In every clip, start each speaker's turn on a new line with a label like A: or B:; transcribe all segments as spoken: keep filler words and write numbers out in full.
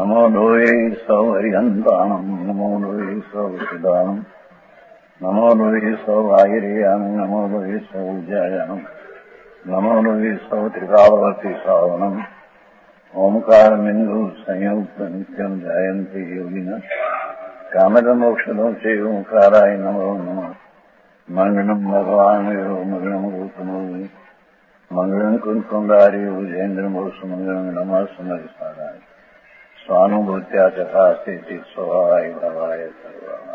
A: नमो लोये सौहरिहन्ताणम् नमो लोये सौचिदानम् नमो लोये सौभागिर्यानम् नमो लोये सौज्यायानम् नमो लोये सौत्रिकावती सावनम् ओंकारमिन्दु संयुक्त नित्यम् जायन्ति योगिनः कामदमोक्षदो चे ओंकाराय नमो नमः मंगलम् भगवान् वीरो मंगलम् गौतमोऽग्नि मंगलम् कुंकुंडारी भुजेन्द्रमोसु मंगलम् नमः समरिसाराय स्वानुभूत्या चकास्ते स्वभावाय भवाय सर्वाः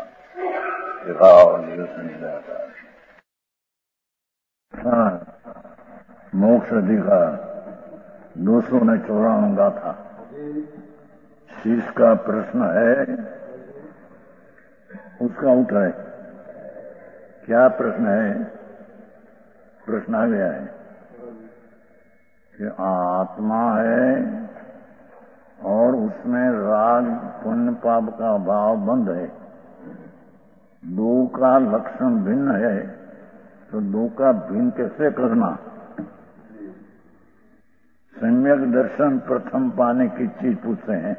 A: हाँ, मोक्ष अधिकार दो सौ ने चौरानवे गाथा। शीश का प्रश्न है, उसका उत्तर है। क्या प्रश्न है? प्रश्न आ गया है कि आत्मा है और उसमें राग पुण्य पाप का भाव बंद है, दो का लक्षण भिन्न है, तो दो का भिन्न कैसे करना? सम्यक दर्शन प्रथम पाने की चीज पूछते हैं।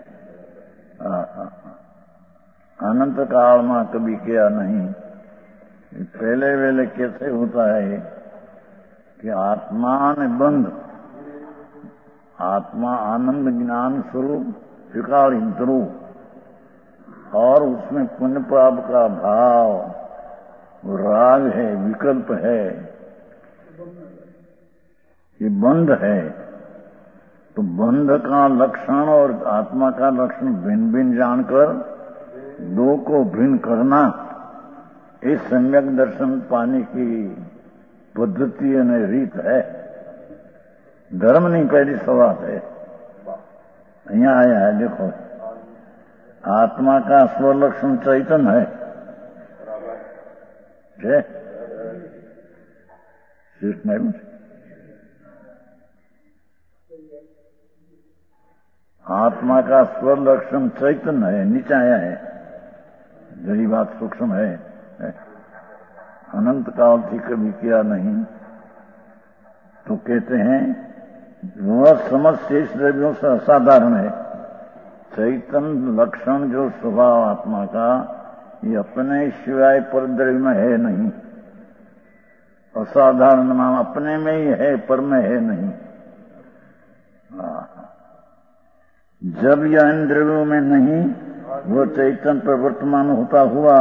A: अनंत काल में कभी किया नहीं। पहले वेले कैसे होता है कि आत्मा ने बंद, आत्मा आनंद ज्ञान स्वरूप विकार इंद्रू और उसमें पुण्य पाप का भाव राग है, विकल्प है, ये बंध है। तो बंध का लक्षण और आत्मा का लक्षण भिन्न भिन्न जानकर दो को भिन्न करना, इस सम्यक दर्शन पाने की पद्धति और रीत है। धर्म नहीं, पहली सवाल है। यहाँ आया है, देखो, आत्मा का स्वलक्षण चैतन्य है। आत्मा का स्वलक्षण चैतन्य है, नीचे आया है। जरी बात सूक्ष्म है, है। अनंत काल थी कभी किया नहीं, तो कहते हैं वह समझ शेष द्रव्यों से असाधारण है। चैतन्य लक्षण जो स्वभाव आत्मा का, ये अपने शिवाय पर द्रव्य में है नहीं। असाधारण नाम अपने में ही है, पर में है नहीं। जब यह इन द्रव्यों में नहीं, वो चैतन्य प्रवर्तमान होता हुआ,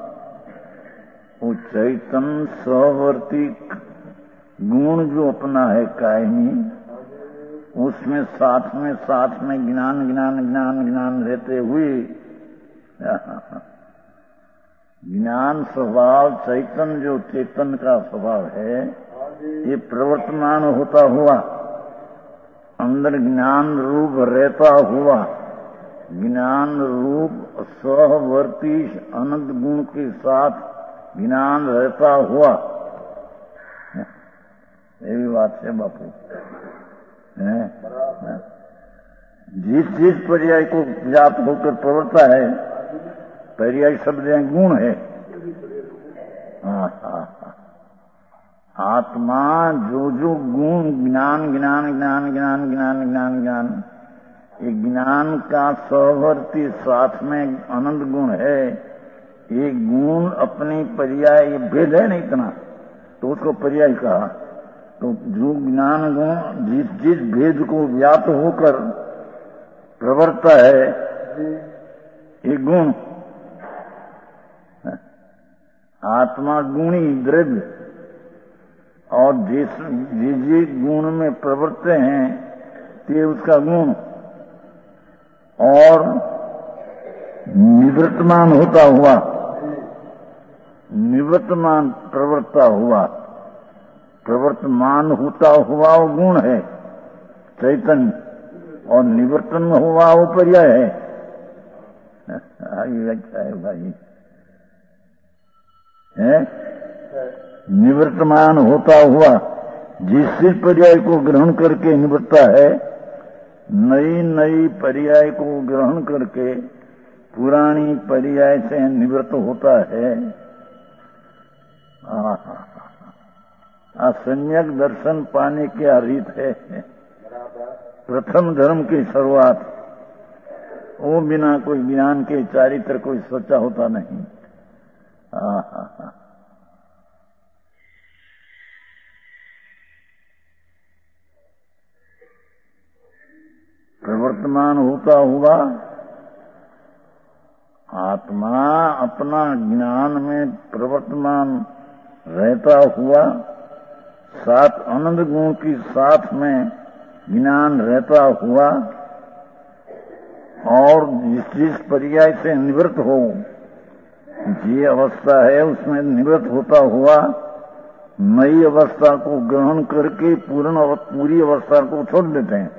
A: वो चैतन्य सहवर्ती गुण जो अपना है कायमी, उसमें साथ में साथ में ज्ञान ज्ञान ज्ञान ज्ञान रहते हुए ज्ञान स्वभाव चैतन्य जो चेतन का स्वभाव है, ये प्रवर्तमान होता हुआ अंदर ज्ञान रूप रहता हुआ, ज्ञान रूप सहवर्ती अनंत गुण के साथ ज्ञान रहता हुआ, ये भी बात है बापू। है? है? जिस जिस पर्याय को व्याप्त होकर प्रवर्ता है, पर्याय शब्द गुण है। हाँ हाँ हाँ। आत्मा जो जो गुण ज्ञान ज्ञान ज्ञान ज्ञान ज्ञान ज्ञान ज्ञान ये ज्ञान का सहवर्ती साथ में अनंत गुण है। ये गुण अपनी पर्याय, ये भेद है नहीं इतना, तो उसको पर्याय कहा। तो जो ज्ञान गुण जिस जिस भेद को व्याप्त होकर प्रवर्ता है, ये गुण आत्मा गुणी द्रव्य, और जिस जिस जिस गुण में प्रवर्ते हैं ते उसका गुण, और निवृत्तमान होता हुआ, निवृत्तमान प्रवर्ता हुआ, प्रवर्तमान होता हुआ वो गुण है चैतन्य, और निवर्तन हुआ वो पर्याय है। अच्छा है भाई, है निवर्तमान होता हुआ जिस पर्याय को ग्रहण करके निवृत्ता है, नई नई पर्याय को ग्रहण करके पुरानी पर्याय से निवृत्त होता है। सम्यक दर्शन पाने की रीत है। प्रथम धर्म की शुरुआत वो बिना कोई ज्ञान के चारित्र कोई सोचा होता नहीं। हाँ हाँ हाँ। प्रवर्तमान होता हुआ आत्मा अपना ज्ञान में प्रवर्तमान रहता हुआ साथ आनंद गुण की साथ में ज्ञान रहता हुआ और जिस जिस पर्याय से निवृत्त हो, ये अवस्था है उसमें निवृत्त होता हुआ नई अवस्था को ग्रहण करके पूर्ण पूरी अवस्था को छोड़ देते हैं।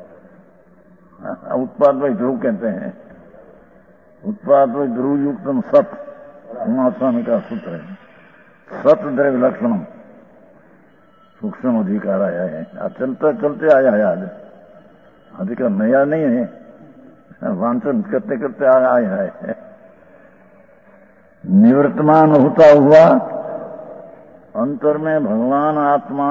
A: उत्पाद भाई ध्रुव कहते हैं, उत्पाद भाई ध्रुव युक्तम सत उमासन का सूत्र है। सत द्रव्य लक्षणम सूक्ष्म अधिकार आया है। आज चलते चलते आया है। आज अधिकार नया नहीं है, वांचन करते करते आया है। निवर्तमान होता हुआ अंतर में भगवान आत्मा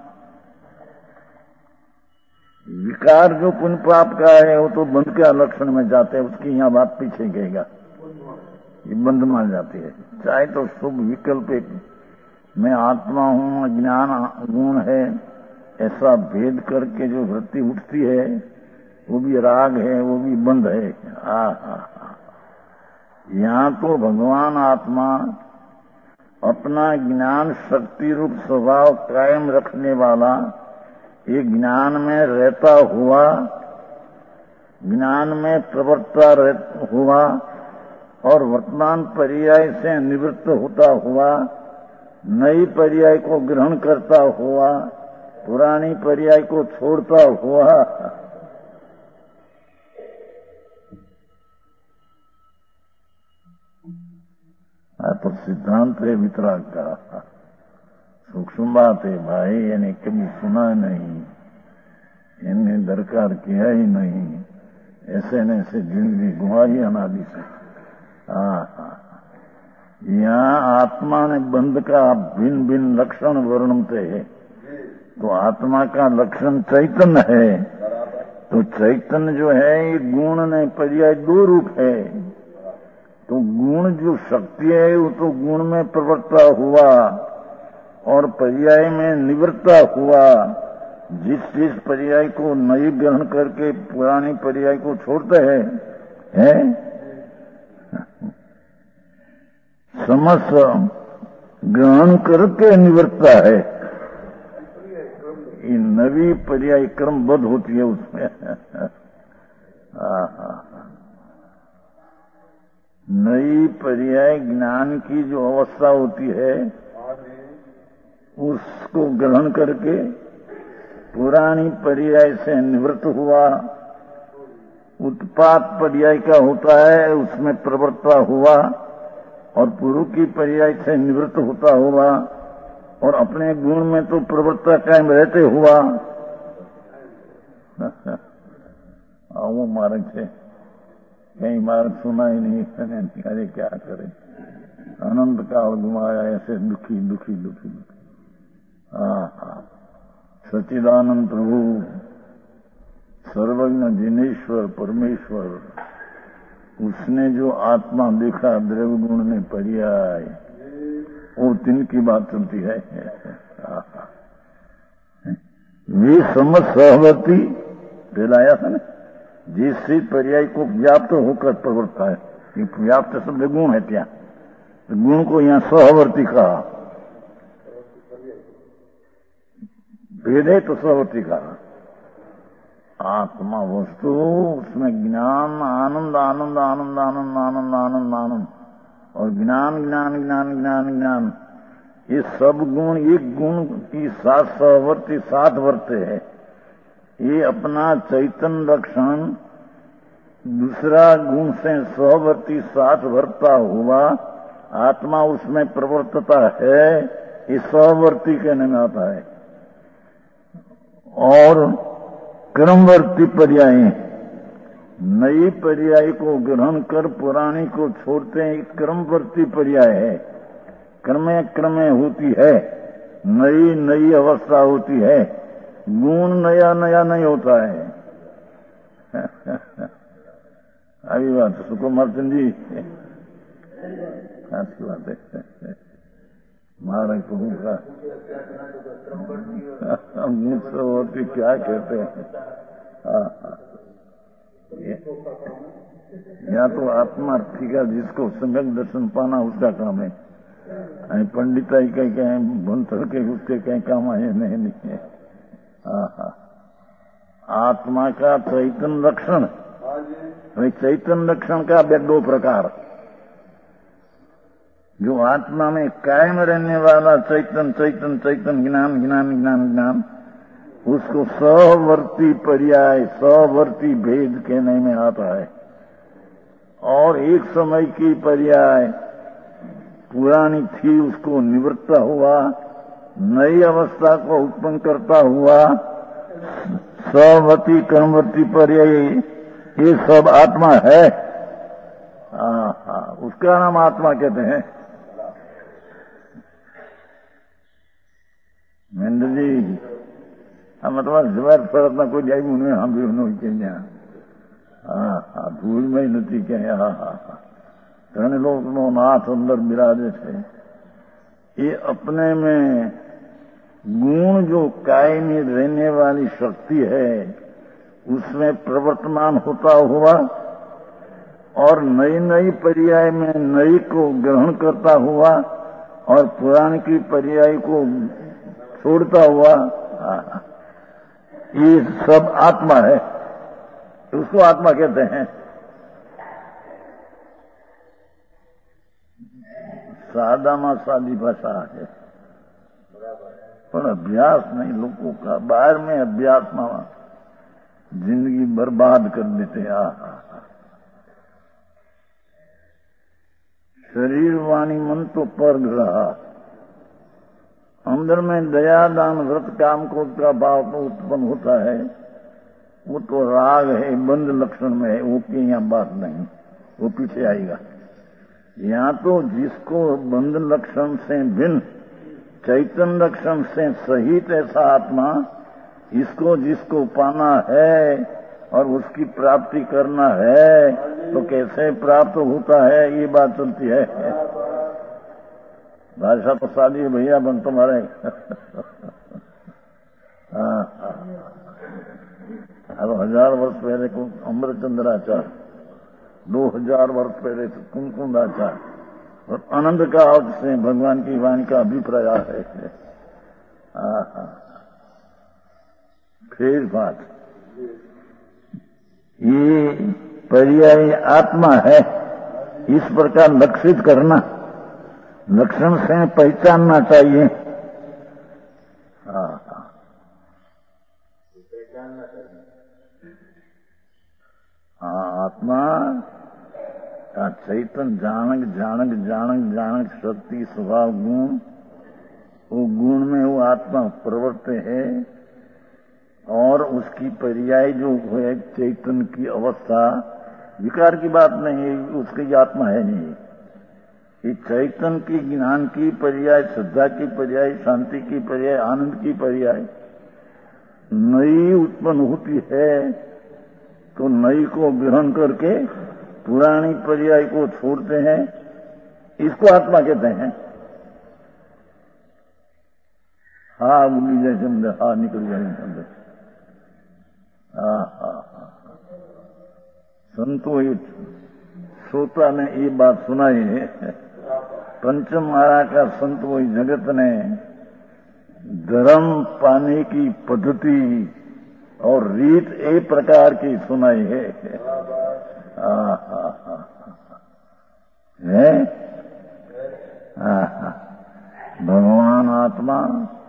A: विकार जो पुण्य पाप का है वो तो बंध के लक्षण में जाते हैं, उसकी यहाँ बात पीछे गएगा, ये बंध मान जाती है। चाहे तो शुभ विकल्प एक मैं आत्मा हूँ अज्ञान गुण है ऐसा भेद करके जो वृत्ति उठती है वो भी राग है, वो भी बंध है। आ, आ, आ। यहाँ तो भगवान आत्मा अपना ज्ञान शक्ति रूप स्वभाव कायम रखने वाला ये ज्ञान में रहता हुआ ज्ञान में प्रवर्तता हुआ और वर्तमान पर्याय से निवृत्त होता हुआ नई पर्याय को ग्रहण करता हुआ पुरानी पर्याय को छोड़ता हुआ तो सिद्धांत है वितराग का। सूक्ष्म बात है भाई, यानी कभी सुना नहीं, इन्हें दरकार किया ही नहीं, ऐसे न ऐसे जिंदगी गुमाई अनादि से। हाँ हाँ, यहाँ आत्मा ने बंध का भिन्न भिन्न लक्षण वर्णनते है। तो आत्मा का लक्षण चैतन्य है, तो चैतन्य जो है ये गुण ने पर्याय दो रूप है। तो गुण जो शक्ति है वो तो गुण में प्रवर्ता हुआ और पर्याय में निवृत्ता हुआ। जिस जिस पर्याय को नई ग्रहण करके पुरानी पर्याय को छोड़ते हैं है? समस्त ग्रहण करके निवृत्ता है। ये नवी पर्याय क्रमबद्ध होती है उसमें। नई पर्याय ज्ञान की जो अवस्था होती है उसको ग्रहण करके पुरानी पर्याय से निवृत्त हुआ। उत्पात पर्याय का होता है उसमें प्रवृत्ता हुआ और पूर्व की पर्याय से निवृत्त होता हुआ और अपने गुण में तो प्रवृत्ता कायम रहते हुआ। वो मार्ग से कहीं मार्ग सुना ही नहीं, अरे क्या करे, अनंत काल घुमाया ऐसे दुखी दुखी दुखी दुखी। हाँ हाँ, सच्चिदानंद प्रभु सर्वज्ञ जिनेश्वर परमेश्वर उसने जो आत्मा देखा द्रव्य गुण में पर्याय, वो तीन की बात चलती है। वे समझ सहवर्ती दिलाया था ना, जिससे पर्याय को व्याप्त होकर प्रवर्ता है। व्याप्त शब्द गुण है, क्या तो गुण को यहाँ सहवर्ती कहा, भेद है तो सहवर्ती कहा। आत्मा वस्तु उसमें ज्ञान आनंद आनंद आनंद आनंद आनंद आनंद आनंद और ज्ञान ज्ञान ज्ञान ज्ञान ज्ञान, ये सब गुण एक गुण की साथ सहवर्ती साथ वर्ते है। ये अपना चैतन्य लक्षण दूसरा गुण से सहवर्ती साथ वर्ता हुआ आत्मा उसमें प्रवर्तता है, ये सहवर्ती कहने में आता है। और क्रमवर्ती पर्याय, नई पर्याय को ग्रहण कर पुरानी को छोड़ते हैं, क्रमवर्ती पर्याय है। क्रमे क्रमे होती है, नई नई अवस्था होती है, गुण नया नया नहीं होता है। આવી વાત સુકુમારચંદજી સાચી વાત है मारे कहूँ का मुझसे होती क्या कहते हैं। या तो आत्मा ठीक है, जिसको सम्यक दर्शन पाना उसका काम है। पंडिताई कहीं कहीं भंतर के उसके कहीं काम आए नहीं नहीं है। आत्मा का चैतन्य लक्षण, चैतन्य लक्षण का भी दो प्रकार। जो आत्मा में कायम रहने वाला चैतन्य चैतन्य चैतन्य ज्ञान ज्ञान ज्ञान ज्ञान, उसको सवर्ती पर्याय सवर्ती भेद कहने में आता है। और एक समय की पर्याय पुरानी थी उसको निवृत्त हुआ, नई अवस्था को उत्पन्न करता हुआ सवर्ती कर्मवर्ती पर्याय, ये सब आत्मा है। हाँ हाँ, उसका नाम आत्मा कहते हैं। मेंढ जी हम तुम्हारा जवाब परतना कोई जाए उन्हें हम भी उन्होंने कहीं हाँ हाँ भूल में ही नहीं कहें। हाँ हाँ हाँ घने लोग नाथ अंदर विराजे थे। ये अपने में गुण जो कायमी रहने वाली शक्ति है उसमें प्रवर्तमान होता हुआ और नई नई पर्याय में नई को ग्रहण करता हुआ और पुरानी की पर्याय को छोड़ता हुआ, ये सब आत्मा है। उसको आत्मा कहते हैं। सादा में सादी भाषा है पर अभ्यास नहीं लोगों का। बाहर में अभ्यास में जिंदगी बर्बाद कर देते। आ शरीर वाणी मन तो पर्ग रहा, अंदर में दया दान व्रत काम क्रोध का भाव तो उत्पन्न होता है, वो तो राग है, बंद लक्षण में है। वो की यहाँ बात नहीं, वो पीछे आएगा। यहाँ तो जिसको बंद लक्षण से भिन्न चैतन्य लक्षण से सहित ऐसा आत्मा, इसको जिसको पाना है और उसकी प्राप्ति करना है तो कैसे प्राप्त होता है, ये बात चलती है। भाषा तो सादी है भैया बन तुम्हारे। हाँ अब हजार वर्ष पहले को अमृतचंद्राचार्य, दो हजार वर्ष पहले कुमकुंदाचार्य और आनंद का अर्थ से भगवान की वाणी का अभिप्राय है। फिर बात ये पर्याय आत्मा है, इस प्रकार लक्षित करना, लक्षण से पहचानना चाहिए। हाँ हाँ आत्मा का चैतन्य जानक जानक जानक जानक शक्ति स्वभाव गुण, वो गुण में वो आत्मा प्रवृत्त है और उसकी पर्याय जो है चैतन्य की अवस्था, विकार की बात नहीं है, उसकी आत्मा है नहीं। ये चैतन्य की ज्ञान की पर्याय, श्रद्धा की पर्याय, शांति की पर्याय, आनंद की पर्याय नई उत्पन्न होती है तो नई को ग्रहण करके पुरानी पर्याय को छोड़ते हैं, इसको आत्मा कहते हैं। हाँ बोली जैसे अंदर हाँ निकल जाएंगे अंदर। हाँ हाँ हाँ संतो श्रोता ने ये बात सुनाई है। पंचम मारा का संत वही जगत ने धर्म पाने की पद्धति और रीत एक प्रकार की सुनाई है। हाँ हाँ हाँ है हाँ हाँ भगवान आत्मा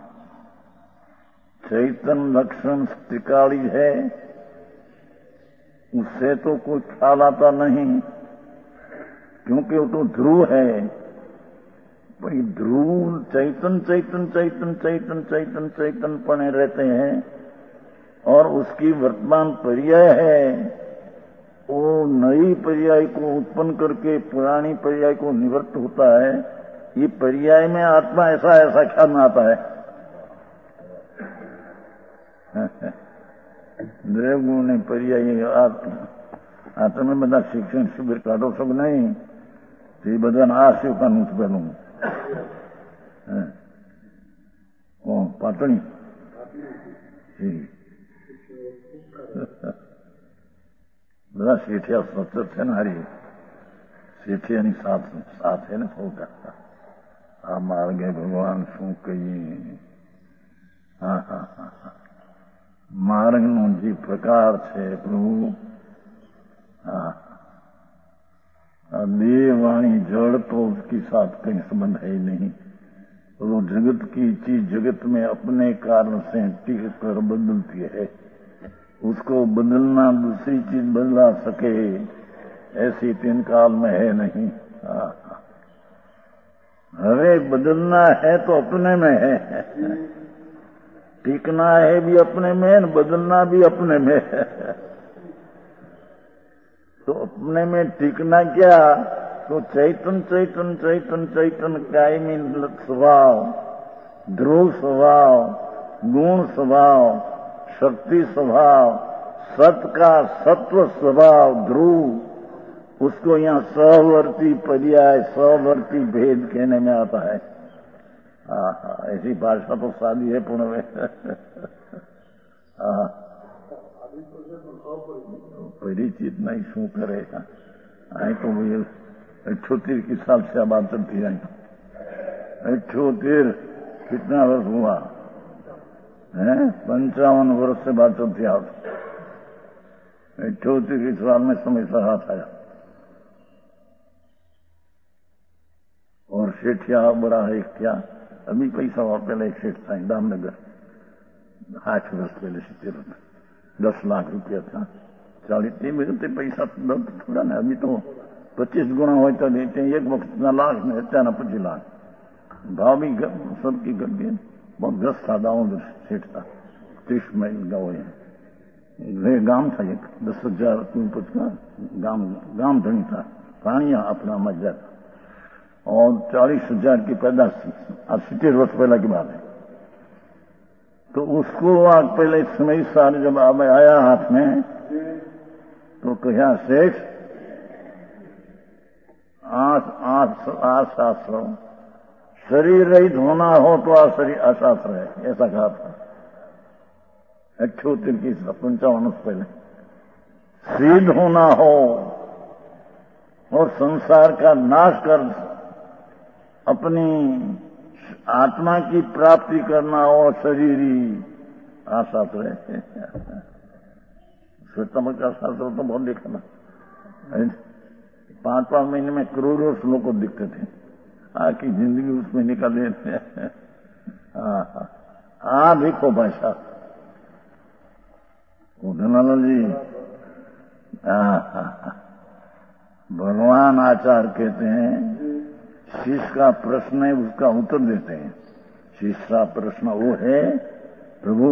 A: चैतन्य लक्षण त्रिकाली है, उससे तो कोई ख्याल आता नहीं क्योंकि वो तो ध्रुव है। भाई ध्रुव चैतन चैतन चैतन चैतन चैतन चैतन पने रहते हैं और उसकी वर्तमान पर्याय है, वो नई पर्याय को उत्पन्न करके पुरानी पर्याय को निवृत्त होता है। ये पर्याय में आत्मा ऐसा ऐसा ख्याल में आता है। देवगुण ने पर्याय आत्मा આ તમે બધા શિક્ષણ શિબિર કાઢો છો કે નહીં? તે બધાને આ શિવકાનું પેલું કોણ પાટણી બધા શેઠિયા સતત છે ને હારી શેઠિયાની સાથ સાથ છે ને સૌ કરતા આ માર્ગે ભગવાન શું કહીએ? હા હા હા હા માર્ગનો જે પ્રકાર છે પ્રભુ हाँ देह वाणी जड़ तो उसके साथ कहीं संबंध है ही नहीं। वो जगत की चीज जगत में अपने कारण से टिक कर बदलती है, उसको बदलना दूसरी चीज बदला सके ऐसी तीन काल में है नहीं। हमें बदलना है तो अपने में है, टिकना है भी अपने में, बदलना भी अपने में है। तो अपने में टिकना क्या? तो चैतन चैतन चैतन चैतन कायमी स्वभाव, ध्रुव स्वभाव, गुण स्वभाव, शक्ति स्वभाव, सत का सत्व स्वभाव ध्रुव, उसको यहाँ सहवर्ती पर्याय सहवर्ती भेद कहने में आता है। हाँ हाँ ऐसी भाषा तो सादी है पुण्य में। हाँ परिचित नहीं शू करेगा। आई तो भाई अठोतेर की साल से बात चलती आई। अठोतेर कितना वर्ष हुआ है? पंचावन वर्ष से बात चलती आप। अठोतेर की साल में समय से हाथ आया और सेठिया बड़ा है क्या? अभी पैसा हुआ पहले एक सेठ था दामनगर, आठ वर्ष पहले सितर दस लाख रुपया था। चालीस तीन मिनट पैसा थोड़ा ना, अभी तो पच्चीस गुना होता देते एक वक्त ना लाख में अचानक पच्चीस लाख। भाव भी सबकी कर दिए। बहुत ग्रस्त था दाऊद सेठ था, तीस माइल गाँव है, गांव था एक दस हजार कुछ का गांव गांव धनी था, पानी अपना मजा था और चालीस हजार की पैदाश थी। आज सितर वर्ष पहला की बात है। तो उसको आज पहले समय साल जब आया हाथ में तो कहा सेठ आस आस आशास्त्र शरीर रहित होना हो तो आ शरीर अशास्त्र है, ऐसा कहा था अठोतेर की पंचावन वर्ष पहले। सिद्ध होना हो और संसार का नाश कर अपनी आत्मा की प्राप्ति करना और शरीर ही आशास्त्र है। श्वेतमक का शास्त्र तो बहुत देखा ना, पांच पांच महीने में करोड़ों श्लोक को दिखते थे, आखी जिंदगी उसमें निकाल देते। हाँ देखो भाषा धनालाल जी। भगवान आचार्य कहते हैं शिष्य का प्रश्न है उसका उत्तर देते हैं। शिष्य का प्रश्न वो है प्रभु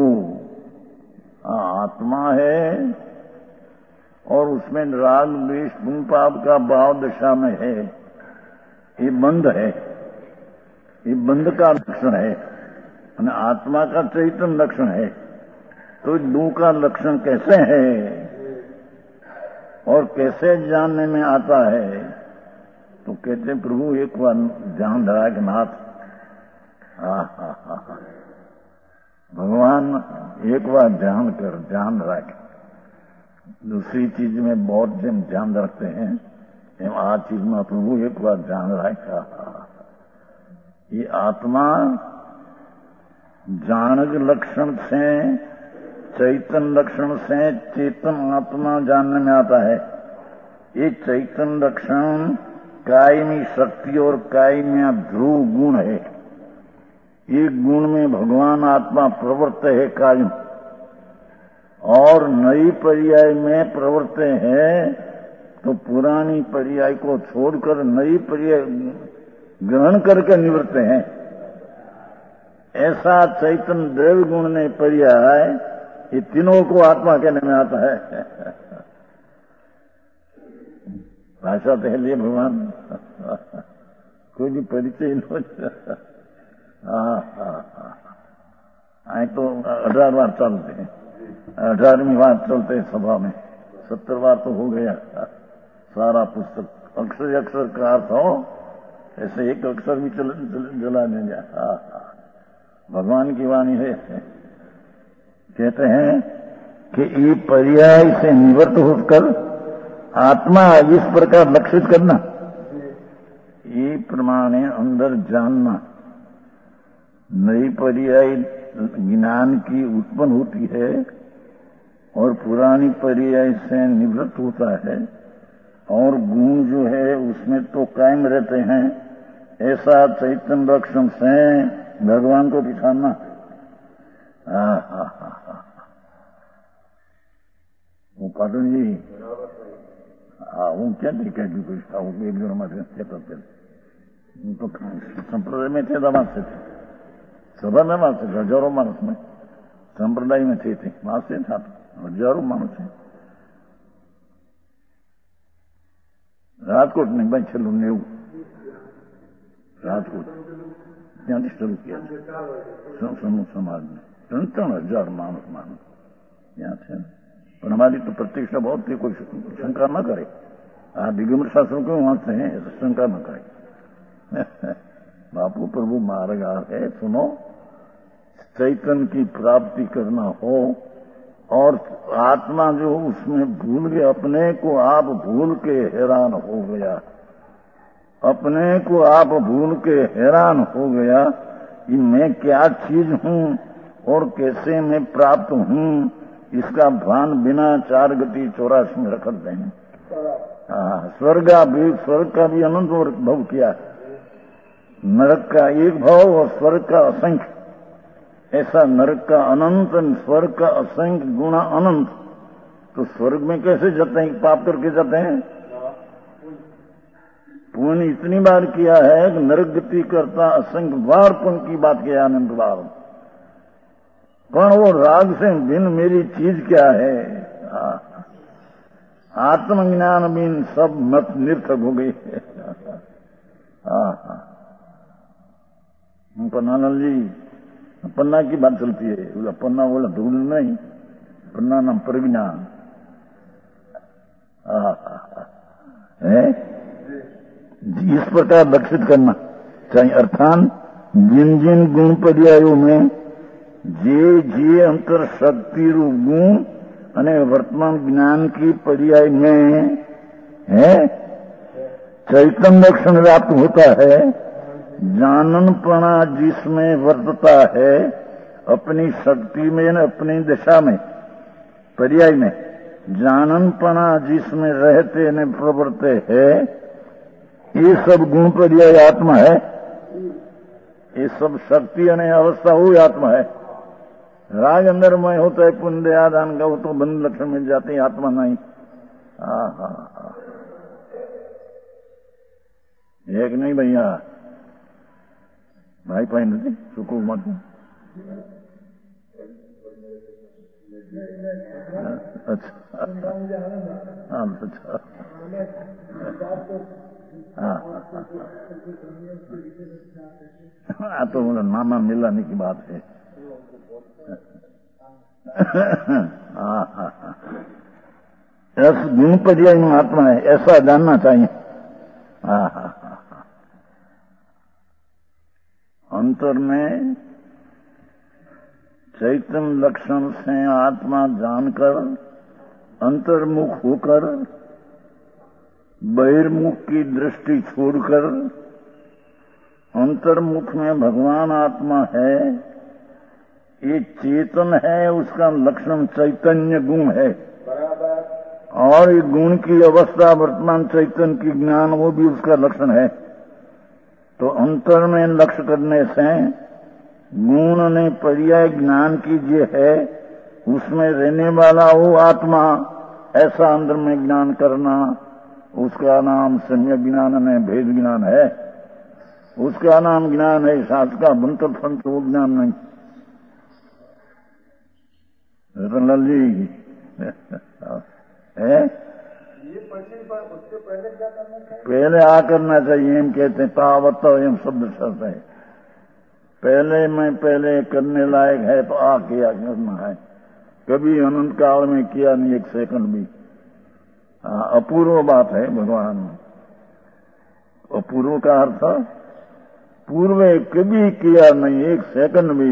A: आत्मा है और उसमें राग द्वेष पुण्य पाप का भाव दशा में है, ये बंध है, ये बंध का लक्षण है और आत्मा का चैतन्य लक्षण है। तो दो का लक्षण कैसे है और कैसे जानने में आता है? तो कहते प्रभु एक बार ध्यान धरा के नाथ हा हा हा भगवान एक बार ध्यान कर, ध्यान रख। दूसरी चीज में बहुत जन ध्यान रखते हैं, हम आज चीज में प्रभु एक बार ध्यान रखा। ये आत्मा जानक लक्षण से चैतन लक्षण से चेतन आत्मा जानने में आता है। ये चैतन लक्षण कायमी शक्ति और कायमी ध्रुव गुण है। एक गुण में भगवान आत्मा प्रवृत्त है कायम और नई पर्याय में प्रवृत्त है, तो पुरानी पर्याय को छोड़कर नई पर्याय ग्रहण करके निवृत्त हैं। ऐसा चैतन्य द्रव्य गुण ने पर्याय ये तीनों को आत्मा कहने में आता है। भाषा तो है लिए भगवान कोई भी परिचय न। हाँ हाँ हाँ तो अठार बार चलते हैं, अठारहवीं बार चलते हैं सभा में सत्तर बार तो हो गया सारा पुस्तक। अक्षर अक्षर का अर्थ हो, ऐसे एक अक्षर भी चल, चल, जला नहीं जा। हाँ हाँ, भगवान की वाणी है। कहते हैं कि ये पर्याय से निवृत्त होकर आत्मा इस प्रकार लक्षित करना, ये प्रमाणे अंदर जानना। नई पर्याय ज्ञान की उत्पन्न होती है और पुरानी पर्याय से निवृत्त होता है, और गुण जो है उसमें तो कायम रहते हैं। ऐसा चैतन्य लक्षण से भगवान को दिखाना। हाँ हाँ हाँ हाँ, वो पाटन जी, हाँ वो क्या देखा कि कुछ था, वो एक दिन हमारे कहते थे, तो संप्रदाय में थे, दमाद से थे, सभा में वहां से हजारों मानस में संप्रदाय में थे थे वहां से था हजारों मानस है। રાજકોટ નહીં ભાઈ, છેલ્લું નેવું રાજકોટ ત્યાંથી શરૂ किया समूह समाज में ત્રણ ત્રણ હજાર માણસ માણસ ત્યાં છે। પણ हमारी तो प्रतीक्षा बहुत थी, कोई शंका न करे। हाँ, दिगंबर शास्त्रों को वांचते हैं, ऐसा शंका न करे। बापू प्रभु मार्ग है, सुनो। चैतन्य की प्राप्ति करना हो और आत्मा जो उसमें भूल गया, अपने को आप भूल के हैरान हो गया, अपने को आप भूल के हैरान हो गया कि मैं क्या चीज हूँ और कैसे मैं प्राप्त हूँ, इसका भान बिना चार गति चौरासी में रख देंगे। हाँ, स्वर्ग भी, स्वर्ग का भी अनंत भव किया, नरक का एक भव और स्वर्ग का असंख्य। ऐसा नरक का अनंत, स्वर्ग का असंख्य गुणा अनंत। तो स्वर्ग में कैसे जाते हैं, पाप करके जाते हैं? पुण्य इतनी बार किया है कि नरक गति करता असंख्य बार पुण्य की बात किया, अनंत बार। पर वो राग से बिन मेरी चीज क्या है? आत्मज्ञान बिन सब मत निर्थक हो गई। हाँ हाँ, पन्नालाल जी, पन्ना की बात चलती है। बोला पन्ना, बोला धूल नहीं, पन्ना नाम प्रज्ञान है। इस प्रकार लक्षित करना चाहिए। अर्थात जिन जिन गुण पर्यायों में जे जे अंतर शक्ति रूप गुण अने वर्तमान ज्ञान की पर्याय में है चैतन्य लक्षण व्याप्त होता है, जाननपणा जिसमें वर्तता है, अपनी शक्ति में, अपनी दशा में, पर्याय में जाननपणा जिसमें रहते न प्रवर्ते है, ये सब गुण पर्याय आत्मा है। ये सब शक्ति अने अवस्था हुई आत्मा है। राग अंदर में होता है, पुण्य आदान का हो तो बंद लक्षण मिल जाते हैं, आत्मा नहीं। हाँ हाँ हाँ, एक नहीं भैया, भाई भाई नहीं सुकू मत। अच्छा हाँ, अच्छा हाँ हाँ, तो मामा मिलाने की बात है। हाँ हाँ हाँ, ऐसा गुण पर्याय में आत्मा है, ऐसा जानना चाहिए। हाँ हाँ हाँ, अंतर में चैतन्य लक्षण से आत्मा जानकर अंतर्मुख होकर बहिर्मुख की दृष्टि छोड़कर अंतर्मुख में भगवान आत्मा है, ये चेतन है, उसका लक्षण चैतन्य गुण है। और ये गुण की अवस्था वर्तमान चैतन्य की ज्ञान, वो भी उसका लक्षण है। तो अंतर में लक्ष्य करने से गुण ने पर्याय ज्ञान कीजिए है, उसमें रहने वाला वो आत्मा, ऐसा अंदर में ज्ञान करना, उसका नाम सम्यक ज्ञान है, भेद ज्ञान है, उसका नाम ज्ञान है। शास्त्र का बंतर फंत वो ज्ञान नहीं। रतनलाल जी है, पहले आ करना चाहिए। हम कहते हैं तावत एम शब्द शब्द है, पहले में पहले करने लायक है तो आ किया करना है। कभी अनंत काल में किया नहीं, एक सेकंड भी। हाँ, अपूर्व बात है भगवान। अपूर्व का अर्थ पूर्व कभी किया नहीं, एक सेकंड भी।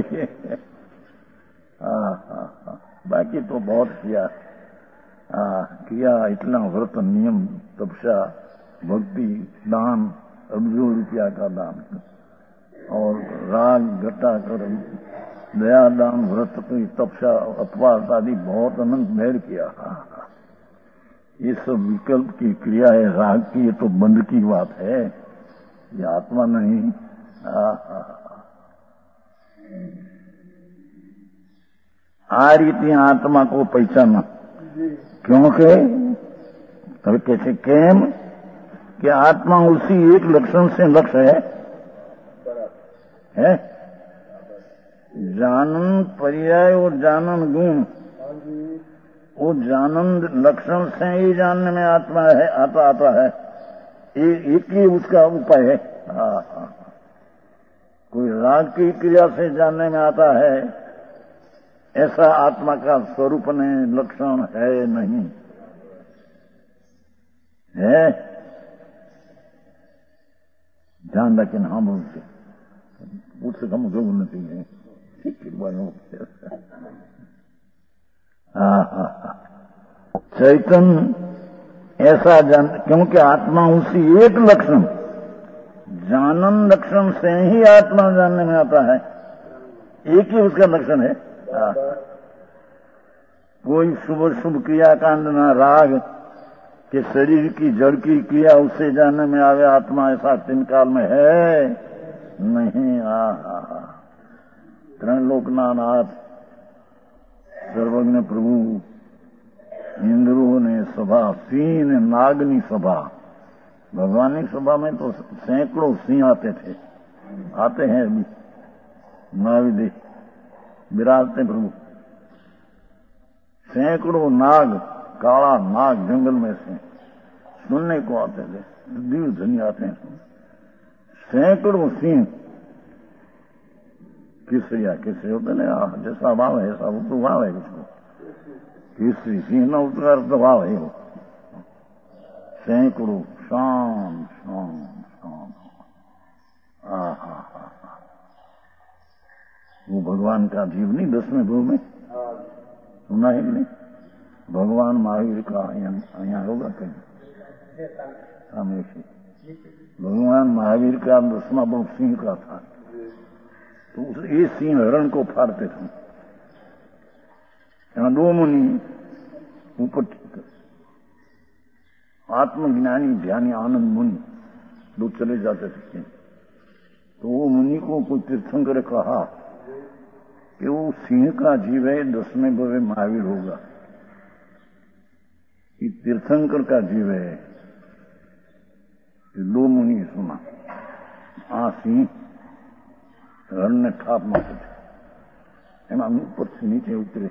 A: हाँ हाँ हाँ, बाकी तो बहुत किया। हाँ, किया इतना व्रत, नियम, तपस्या, भक्ति, दान, अब्जू रुपया का दान, और राग घटा कर दया दान, व्रत की तपस्या, उपवास आदि बहुत अनंत भेद किया। हाँ, ये सब विकल्प की क्रिया है। राग की ये तो बंध की बात है, ये आत्मा नहीं। हाँ हाँ, आ रीति आत्मा को पहचाना, क्योंकि तब कैसे केम कि आत्मा उसी एक लक्षण से लक्ष्य है, है? जानन पर्याय और जानन गुण, वो जानन लक्षण से ही जानने में आत्मा है, आता आता है। एक ही उसका उपाय है। हाँ हाँ, कोई राग की क्रिया से जानने में आता है, ऐसा आत्मा का स्वरूप नहीं, लक्षण है नहीं है। ध्यान रखें, हाँ बोलते उससे कम जो उन्नति है। हाँ हाँ हाँ, चैतन्य ऐसा जान, क्योंकि आत्मा उसी एक लक्षण, जानन लक्षण से ही आत्मा जानने में आता है। एक ही उसका लक्षण है। हाँ, कोई शुभ शुभ क्रिया कांड ना राग के शरीर की जड़ की क्रिया उससे जानने में आवे आत्मा, ऐसा तीन काल में है नहीं। हाँ हाँ हाँ, त्रिलोकनाथ सर्वज्ञ प्रभु, इंद्रों ने सभा, सिंह ने नागनी सभा। भगवान की सभा में तो सैकड़ों सिंह आते थे, आते हैं अभी, महाविदे विराजते प्रभु। सैकड़ों नाग, काला नाग जंगल में से सुनने को आते थे, दिव्य ध्वनि आते हैं। सैकड़ों सिंह, किसरिया किसरी होते ना, जैसा भाव है ऐसा वो तो भाव है उसको। किसरी सिंह न उतर तो भाव है वो। सैकड़ों शाम शाम शाम। हा हा हा, वो भगवान का जीव नहीं दसवें भव में सुना है नहीं? भगवान महावीर का यहाँ होगा कहीं हमेशा। भगवान महावीर का दसवां भव सिंह का था, तो उस ये सिंह हरण को फाड़ते थे। यहाँ दो मुनि ऊपर, आत्मज्ञानी ध्यानी आनंद मुनि दो चले जाते थे। तो वो मुनि को कोई तीर्थंकर कहा कि वो सिंह का जीव है, दसवें भव महावीर होगा। ये तीर्थंकर का जीव है। दो मुनि सुना, आ सिंह रण ने ठाप मारे थे, एम ऊपर से नीचे उतरे।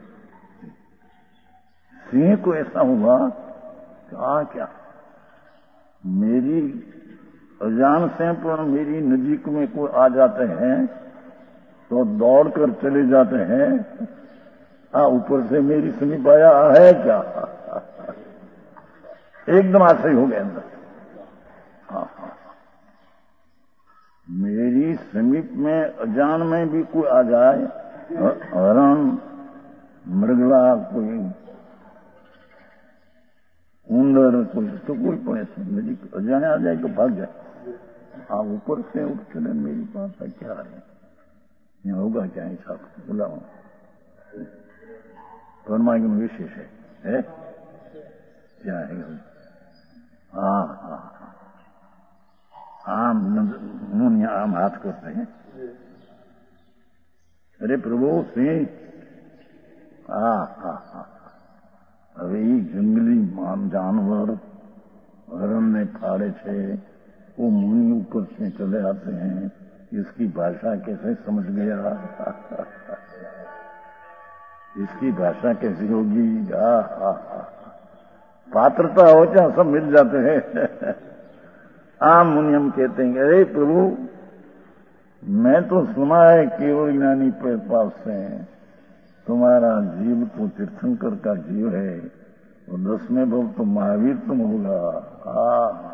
A: सिंह को ऐसा हुआ कि आ क्या, मेरी अजान से पर मेरी नजीक में कोई आ जाते हैं तो दौड़कर चले जाते हैं, आ ऊपर से मेरी समीप आया है क्या। एकदम आश्चर्य हो गए अंदर। हाँ हाँ, मेरी समीप में अजान में भी कोई आ जाए, हरण मृगला, कोई उंदर, कोई तो कोई पड़े मेरी अजाने आ जाए तो भाग जाए। आप ऊपर से उठ चले मेरी पास क्या है, यहाँ होगा क्या हिसाब बुलाओ। परमात्मा विशेष है, है? क्या है? हाँ हाँ हाँ, आम मुन या आम हाथ करते हैं। अरे प्रभु सिंह, हाँ हाँ हाँ, अरे जंगली मान जानवर हरण ने फाड़े थे, वो मुनि ऊपर से चले आते हैं, इसकी भाषा कैसे समझ गया। इसकी भाषा कैसी होगी। हाँ हाँ हाँ, पात्रता हो क्या सब मिल जाते हैं। आम मुनियम कहते हैं, अरे प्रभु मैं तो सुना है केवल ज्ञानी के पास से तुम्हारा जीव तो तीर्थंकर का जीव है, तो दसवें भव तो महावीर तुम होगा। हाँ,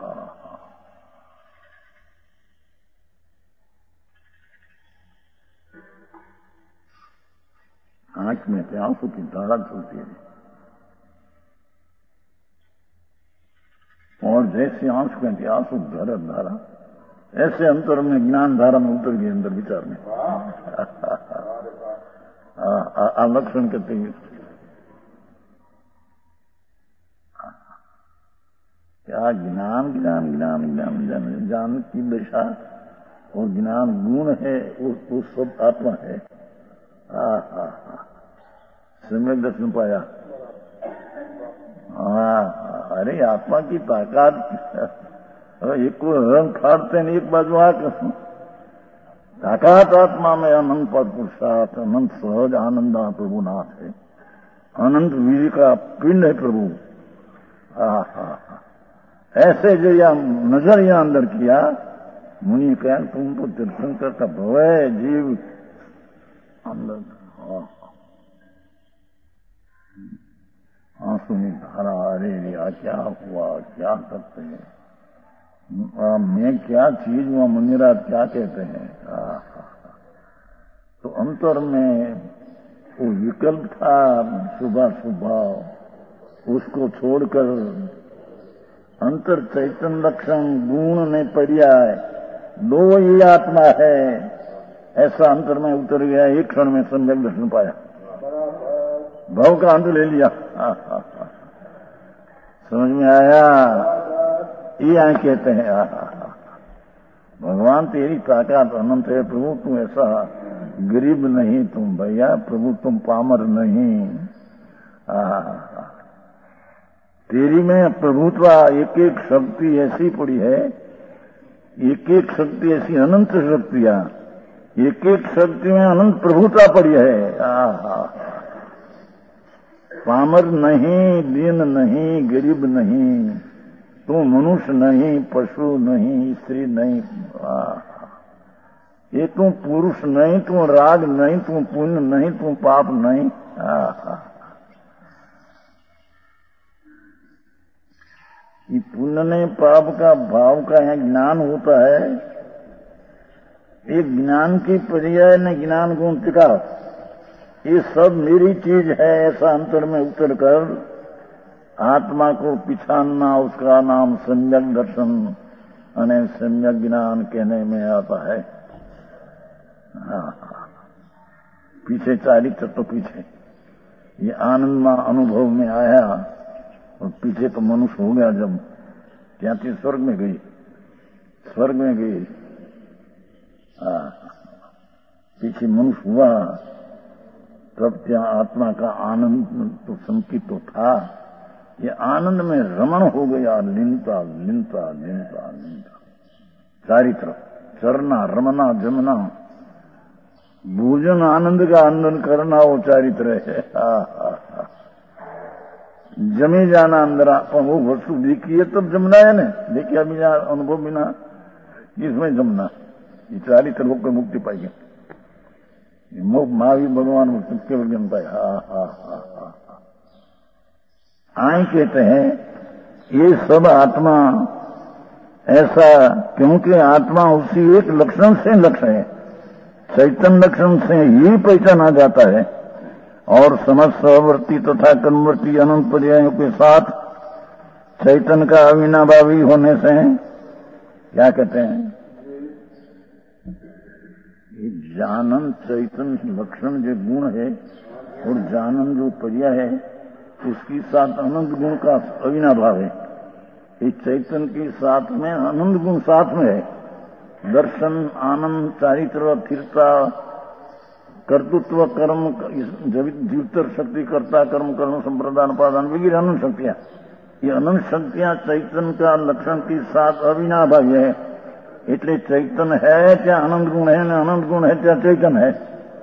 A: आंख में से आंसू की धारा चलती है, और जैसे आंसू में आंसू धारा धारा ऐसे अंतर में ज्ञान धारा में उतर गए अंदर विचार में। लक्षण कहते हैं क्या ज्ञान ज्ञान ज्ञान ज्ञान ज्ञान ज्ञान की दशा और ज्ञान गुण है, वो सब आत्मा है। हाँ हाँ हाँ, सम्यक दर्शन पाया। हाँ, अरे आत्मा की ताकत, एक को रंग फाड़ते हैं एक बाजू आकर ताकत आत्मा में अनंत पद पुरुषार्थ अनंत सहज आनंद प्रभुनाथ है, अनंत वीर का पिंड है प्रभु। हाँ हाँ हाँ, ऐसे जो या नजर या अंदर किया मुनि कह तुम तो तीर्थंकर का भव है जीव अंदर। आंसू में धारा, अरे रिया क्या हुआ, क्या करते हैं, आ, मैं क्या चीज हुआ, मुनिराज क्या कहते हैं। आ, आ, आ, तो अंतर में वो विकल्प था सुबह सुबह, उसको छोड़कर अंतर चैतन्य लक्षण गुण ने पर्याय दो ही आत्मा है, ऐसा अंतर में उतर गया। एक क्षण में सम्यक दर्शन पाया, भाव का अंत ले लिया। हाँ हाँ हाँ, समझ में आया। ये आए कहते हैं हाँ हाँ हाँ, भगवान तेरी ताकत अनंत है प्रभु, तुम ऐसा गरीब नहीं तुम भैया, प्रभु तुम पामर नहीं। हाँ, तेरी में प्रभुत्वा एक एक शक्ति ऐसी पड़ी है, एक एक शक्ति ऐसी अनंत शक्तियां, एक एक शक्ति में अनंत प्रभुता पड़ी है। हाँ, पामर नहीं, दीन नहीं, गरीब नहीं, तू मनुष्य नहीं, पशु नहीं, स्त्री नहीं, ये तू पुरुष नहीं, तू राग नहीं, तू पुण्य नहीं, तू पाप नहीं। ये पुण्य नहीं पाप का भाव का यहाँ ज्ञान होता है, एक ज्ञान की पर्याय ने ज्ञान गुण टिका, ये सब मेरी चीज है ऐसा अंतर में उतर कर आत्मा को पिछानना, उसका नाम सम्यक दर्शन अने सम्यक ज्ञान कहने में आता है। हाँ, पीछे चारित्र तो पीछे ये आनंद में अनुभव में आया, और पीछे तो मनुष्य हो गया जब क्या थी स्वर्ग में गई, स्वर्ग में गई। हाँ, पीछे मनुष्य हुआ तब क्या आत्मा का आनंद तो संकित तो था, ये आनंद में रमण हो गया, लिनता लिनता लिनता लिनता चारी तरफ चरना रमना जमना, भोजन आनंद का आनंद करना वो चारित्र है। जमे जाना अंदर वो वस्तु देखी है तब जमना है ना, देखिए बिना अनुभव बिना इसमें जमना, ये चारित्र होकर मुक्ति पाएगी, महावीर भगवान केवल जम पाए। हा हा हा हा, आए कहते हैं ये सब आत्मा ऐसा, क्योंकि आत्मा उसी एक लक्षण से लक्ष्य है, चैतन्य लक्षण से ही पहचाना जाता है, और समस्त सवर्ती तथा कर्मवर्ती अनंत पर्यायों के साथ चैतन्य का अविनाभावी होने से क्या कहते हैं, जानन चैतन्य लक्षण जो गुण है और जानन जो पर्याय है उसके साथ अनंत गुण का अविनाभाव है। इस चैतन्य के साथ में अनंत गुण साथ में है, दर्शन आनंद चारित्र स्थिरता कर्तृत्व कर्म जीवतर शक्ति कर्ता कर्म कर्म संप्रदान उपादान वगैरह अनंत शक्तियां, ये अनंत शक्तियां चैतन्य का लक्षण के साथ अविनाभावी है। એટલે ચૈતન્ય है क्या आनंद गुण है, ना आनंद गुण है क्या चैतन्य है।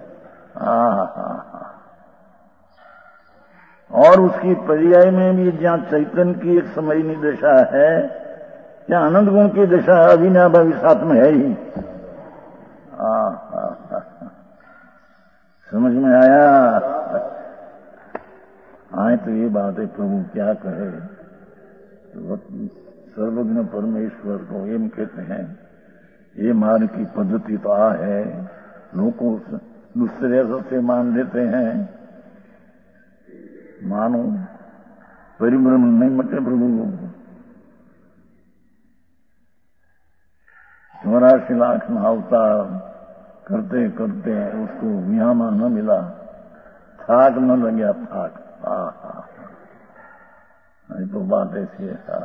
A: और उसकी पर्याय में भी जहाँ चैतन्य की एक समयनी दशा है, क्या आनंद गुण की दशा अविनाभावी साथ में है ही। आ, आ, आ, समझ में आया। आए तो ये बात है, प्रभु क्या कहे। तो सर्वज्ञ परमेश्वर को एम कहते हैं, ये मार्ग की पद्धति तो आ है, लोगों दूसरे से मान लेते हैं, मानो परिभ्रम नहीं मटे प्रभु। चौरासी लाख में अवतार करते करते उसको विहामा न मिला, थाक न लगा, थाक। ये तो बात ऐसी है,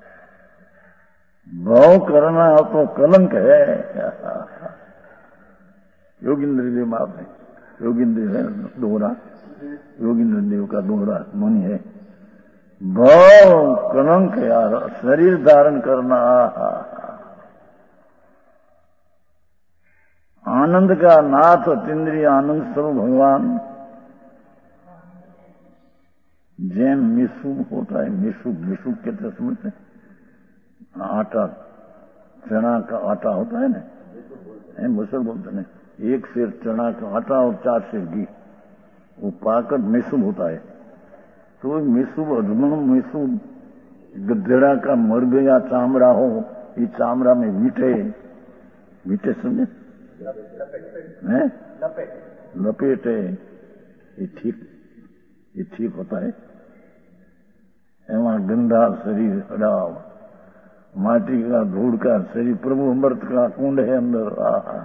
A: भाव करना तो कलंक है। योगींद्र देव बात है, योगींद्र है दोहरा, योगींद्र देव का दोहरा मुनि है। भाव कलंक यार, शरीर धारण करना आनंद का नाथ तीन्द्रिय आनंद स्वरूप भगवान। जैन मिशुक होता है, मिशुक मिशुक कहते समझते, आटा चना का आटा होता है ना, मुसल बोलते हैं, एक सेर चना का आटा और चार सेर घी, वो पाकर मिशुब होता है। तो मिशुब अजमन मिशुब गधेड़ा का मर गया चामड़ा हो, ये चामड़ा में मीठे मीठे समझे हैं, लपेटे, ये ठीक ये ठीक होता है। एवं गंदा शरीर अड़ाव, माटी का धूड़ का शरीर, प्रभु अमृत का कुंड है अंदर। आहा,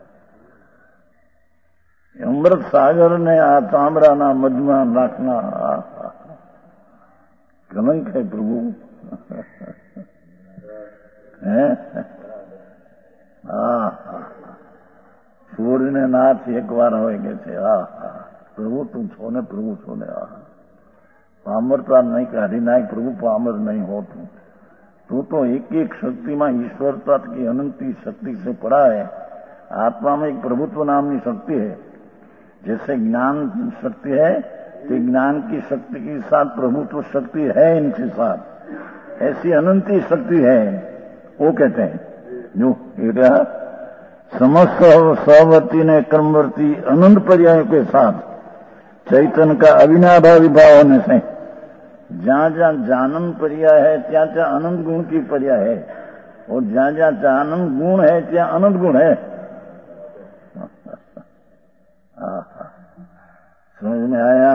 A: अमृत सागर ने आ तामरा ना मधुमा नाखना, कलंक है प्रभु। है सूर्य ने नाथ एक बार हो कैसे, आ प्रभु तुम छोने, प्रभु छोने। आ पामरता नहीं काढ़ी नाय प्रभु, पामर नहीं हो तू। तू तो एक एक शक्ति में ईश्वरता की अनंती शक्ति से पड़ा है। आत्मा में एक प्रभुत्व नामनी शक्ति है। जैसे ज्ञान शक्ति है, तो ज्ञान की शक्ति के साथ प्रभुत्व शक्ति है, इनके साथ ऐसी अनंती शक्ति है। वो कहते हैं जो समस्त सवर्ती ने क्रमवर्ती अनंत पर्यायों के साथ चैतन्य का अविनाभावी भाव होने से जहां जहां जानन पर्याय है, त्या त्या अनंत गुण की पर्याय है, और जहां जहां जानन गुण है, त्या अनंत गुण है। समझ में आया?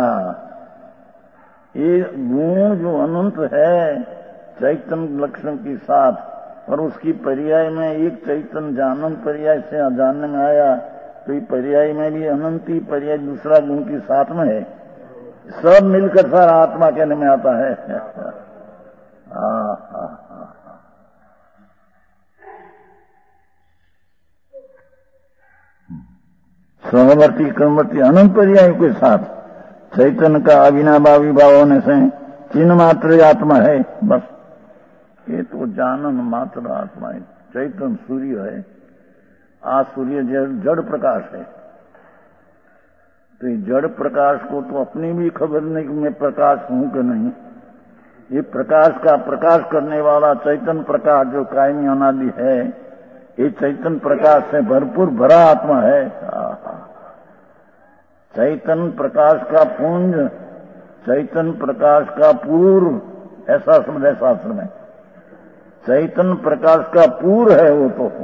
A: ये गुण जो अनंत है चैतन्य लक्षण के साथ, और उसकी पर्याय में एक चैतन्य जानन पर्याय से जानने में आया, तो ये पर्याय में भी अनंती पर्याय दूसरा गुण के साथ में है। सब मिलकर सारा आत्मा कहने में आता है। आ, आ, आ, आ। समवर्ती क्रमवर्ती अनंत पर्यायों के साथ चैतन्य का अविनाभावी भाव होने से चिन्ह मात्र आत्मा है। बस ये तो जानन मात्र आत्मा है। चैतन्य सूर्य है, आ सूर्य जड़ प्रकाश है। तो ये जड़ प्रकाश को तो अपनी भी खबर नहीं कि मैं प्रकाश हूं कि नहीं। ये प्रकाश का प्रकाश करने वाला चैतन्य प्रकाश जो कायमी अनादि है, ये चैतन्य प्रकाश से भरपूर भरा आत्मा है। चैतन्य प्रकाश का पुंज, चैतन्य प्रकाश का पूर्व, ऐसा समझे शास्त्र में। चैतन्य प्रकाश का पूर्व है वो तो।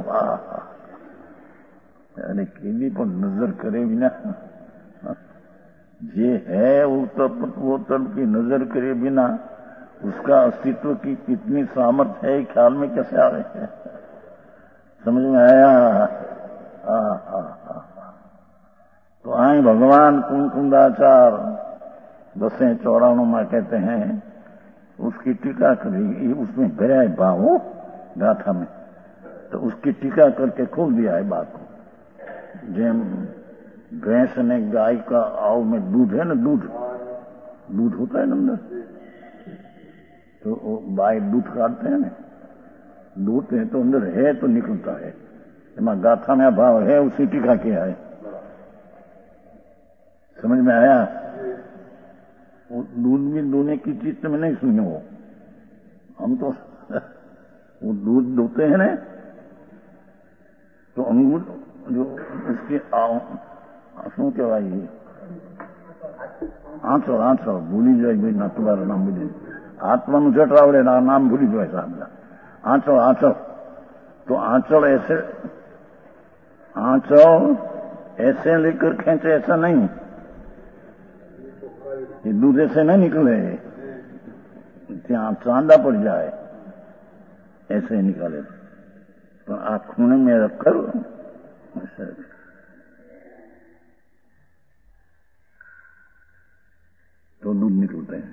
A: यानी केली पर नजर करे बिना ये है वो तप वो तप की नजर करे बिना उसका अस्तित्व की कितनी सामर्थ्य है, ख्याल में कैसे आ रहे हैं? समझ में आया? आ, आ, आ, आ। तो आए भगवान कुंद कुंदाचार दसें चौरानों में कहते हैं, उसकी टीका करी, उसमें गया है भाव गाथा में, तो उसकी टीका करके खोल दिया है बात को। जेम भैंस ने गाय का आव में दूध है ना, दूध दूध होता है ना अंदर, तो गाय दूध काटते हैं ना, दूध है तो अंदर है तो निकलता है। इमा गाथा में भाव है, उसी टीका किया है। समझ में आया? वो दूध भी दूने की चीज में नहीं सुने हो, हम तो वो दूध दोते हैं ना, तो अंगूर जो उसके आंसू के भाई આંચળ આંચળ ભૂલી જાય ભાઈ ના તમારું નામ ભૂલી આત્માનું જટ આવડે ના નામ ભૂલી જાય સાહેબ આંચળ આંચળ तो आंचल ऐसे आंचल ऐसे लेकर खेचे ऐसा नहीं, ये दूध ऐसे नहीं निकले ત્યાં चांदा पड़ जाए ऐसे निकाले तो आप खूने में रखकर तो दूध निकलते हैं।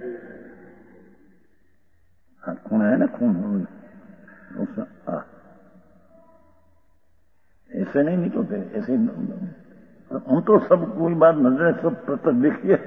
A: हाथ खून है ना, खून उस ऐसे नहीं निकलते, ऐसे हम तो सब कोई बात नजर सब प्रत्यक्ष देखिए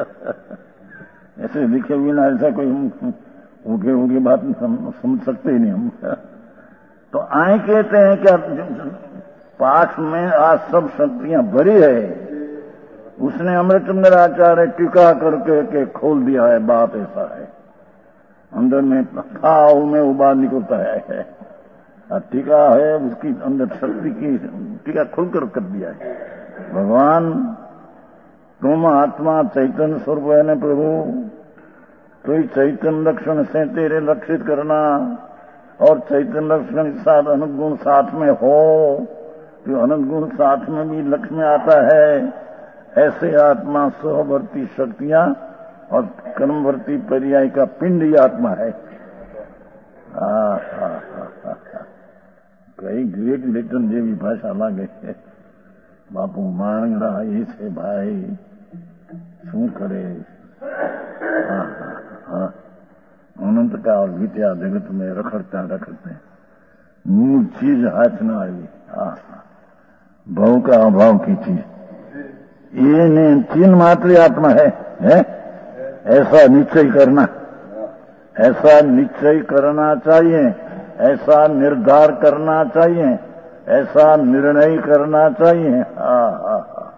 A: ऐसे दिखे बिना ऐसा कोई हम उगे उगे बात समझ सकते ही नहीं हम। तो आए कहते हैं क्या पाठ में आज सब शक्तियां भरी है, उसने अमृतचंद्र आचार्य टीका करके के खोल दिया है, बात ऐसा है अंदर में खाओ में उबार निकलता है, टीका है उसकी अंदर शक्ति की टीका खुलकर कर दिया है। भगवान तुम आत्मा चैतन्य स्वरूप है न प्रभु, तो ही चैतन्य लक्षण से तेरे लक्षित करना और चैतन्य लक्षण के साथ अनंत गुण साथ में हो, तो अनंत गुण साथ में भी लक्ष्य में आता है। ऐसे आत्मा सहवर्ती शक्तियां और कर्मवर्ती पर्याय का पिंड ही आत्मा है। कई ग्रेट लेटन जेवी भाषा लागे बापू मांगड़ा ये से भाई शू करे। अनंत काल बीत्या जगत में रखड़ता रखड़ते मूल चीज हाथ न आई, भाव का अभाव की चीज ये ने तीन मात्र आत्मा है, है? ऐसा निश्चय करना, ऐसा निश्चय करना चाहिए, ऐसा निर्धार करना चाहिए, ऐसा निर्णय करना चाहिए। हाँ हाँ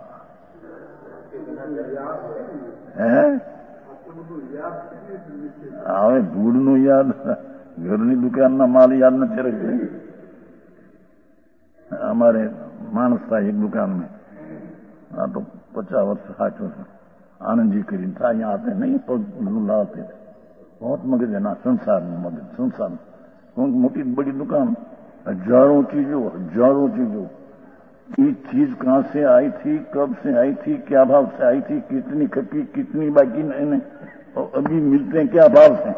A: हाँ હવે ધૂળનું યાદ, ઘરની દુકાનના માલ યાદ નથી રખते। हमारे मानस था एक दुकान में, हाँ तो पचास वर्ष साठ वर्ष आनंद जी करीन था, यहाँ आते नहीं लाते थे, बहुत मगज है ना संसार में, मगज संसार में क्योंकि मोटी बड़ी दुकान हजारों चीजों हजारों चीजों, ये चीज कहाँ से आई थी, कब से आई थी, क्या भाव से आई थी, कितनी खपी कितनी बाकी नहीं, और अभी मिलते हैं क्या भाव से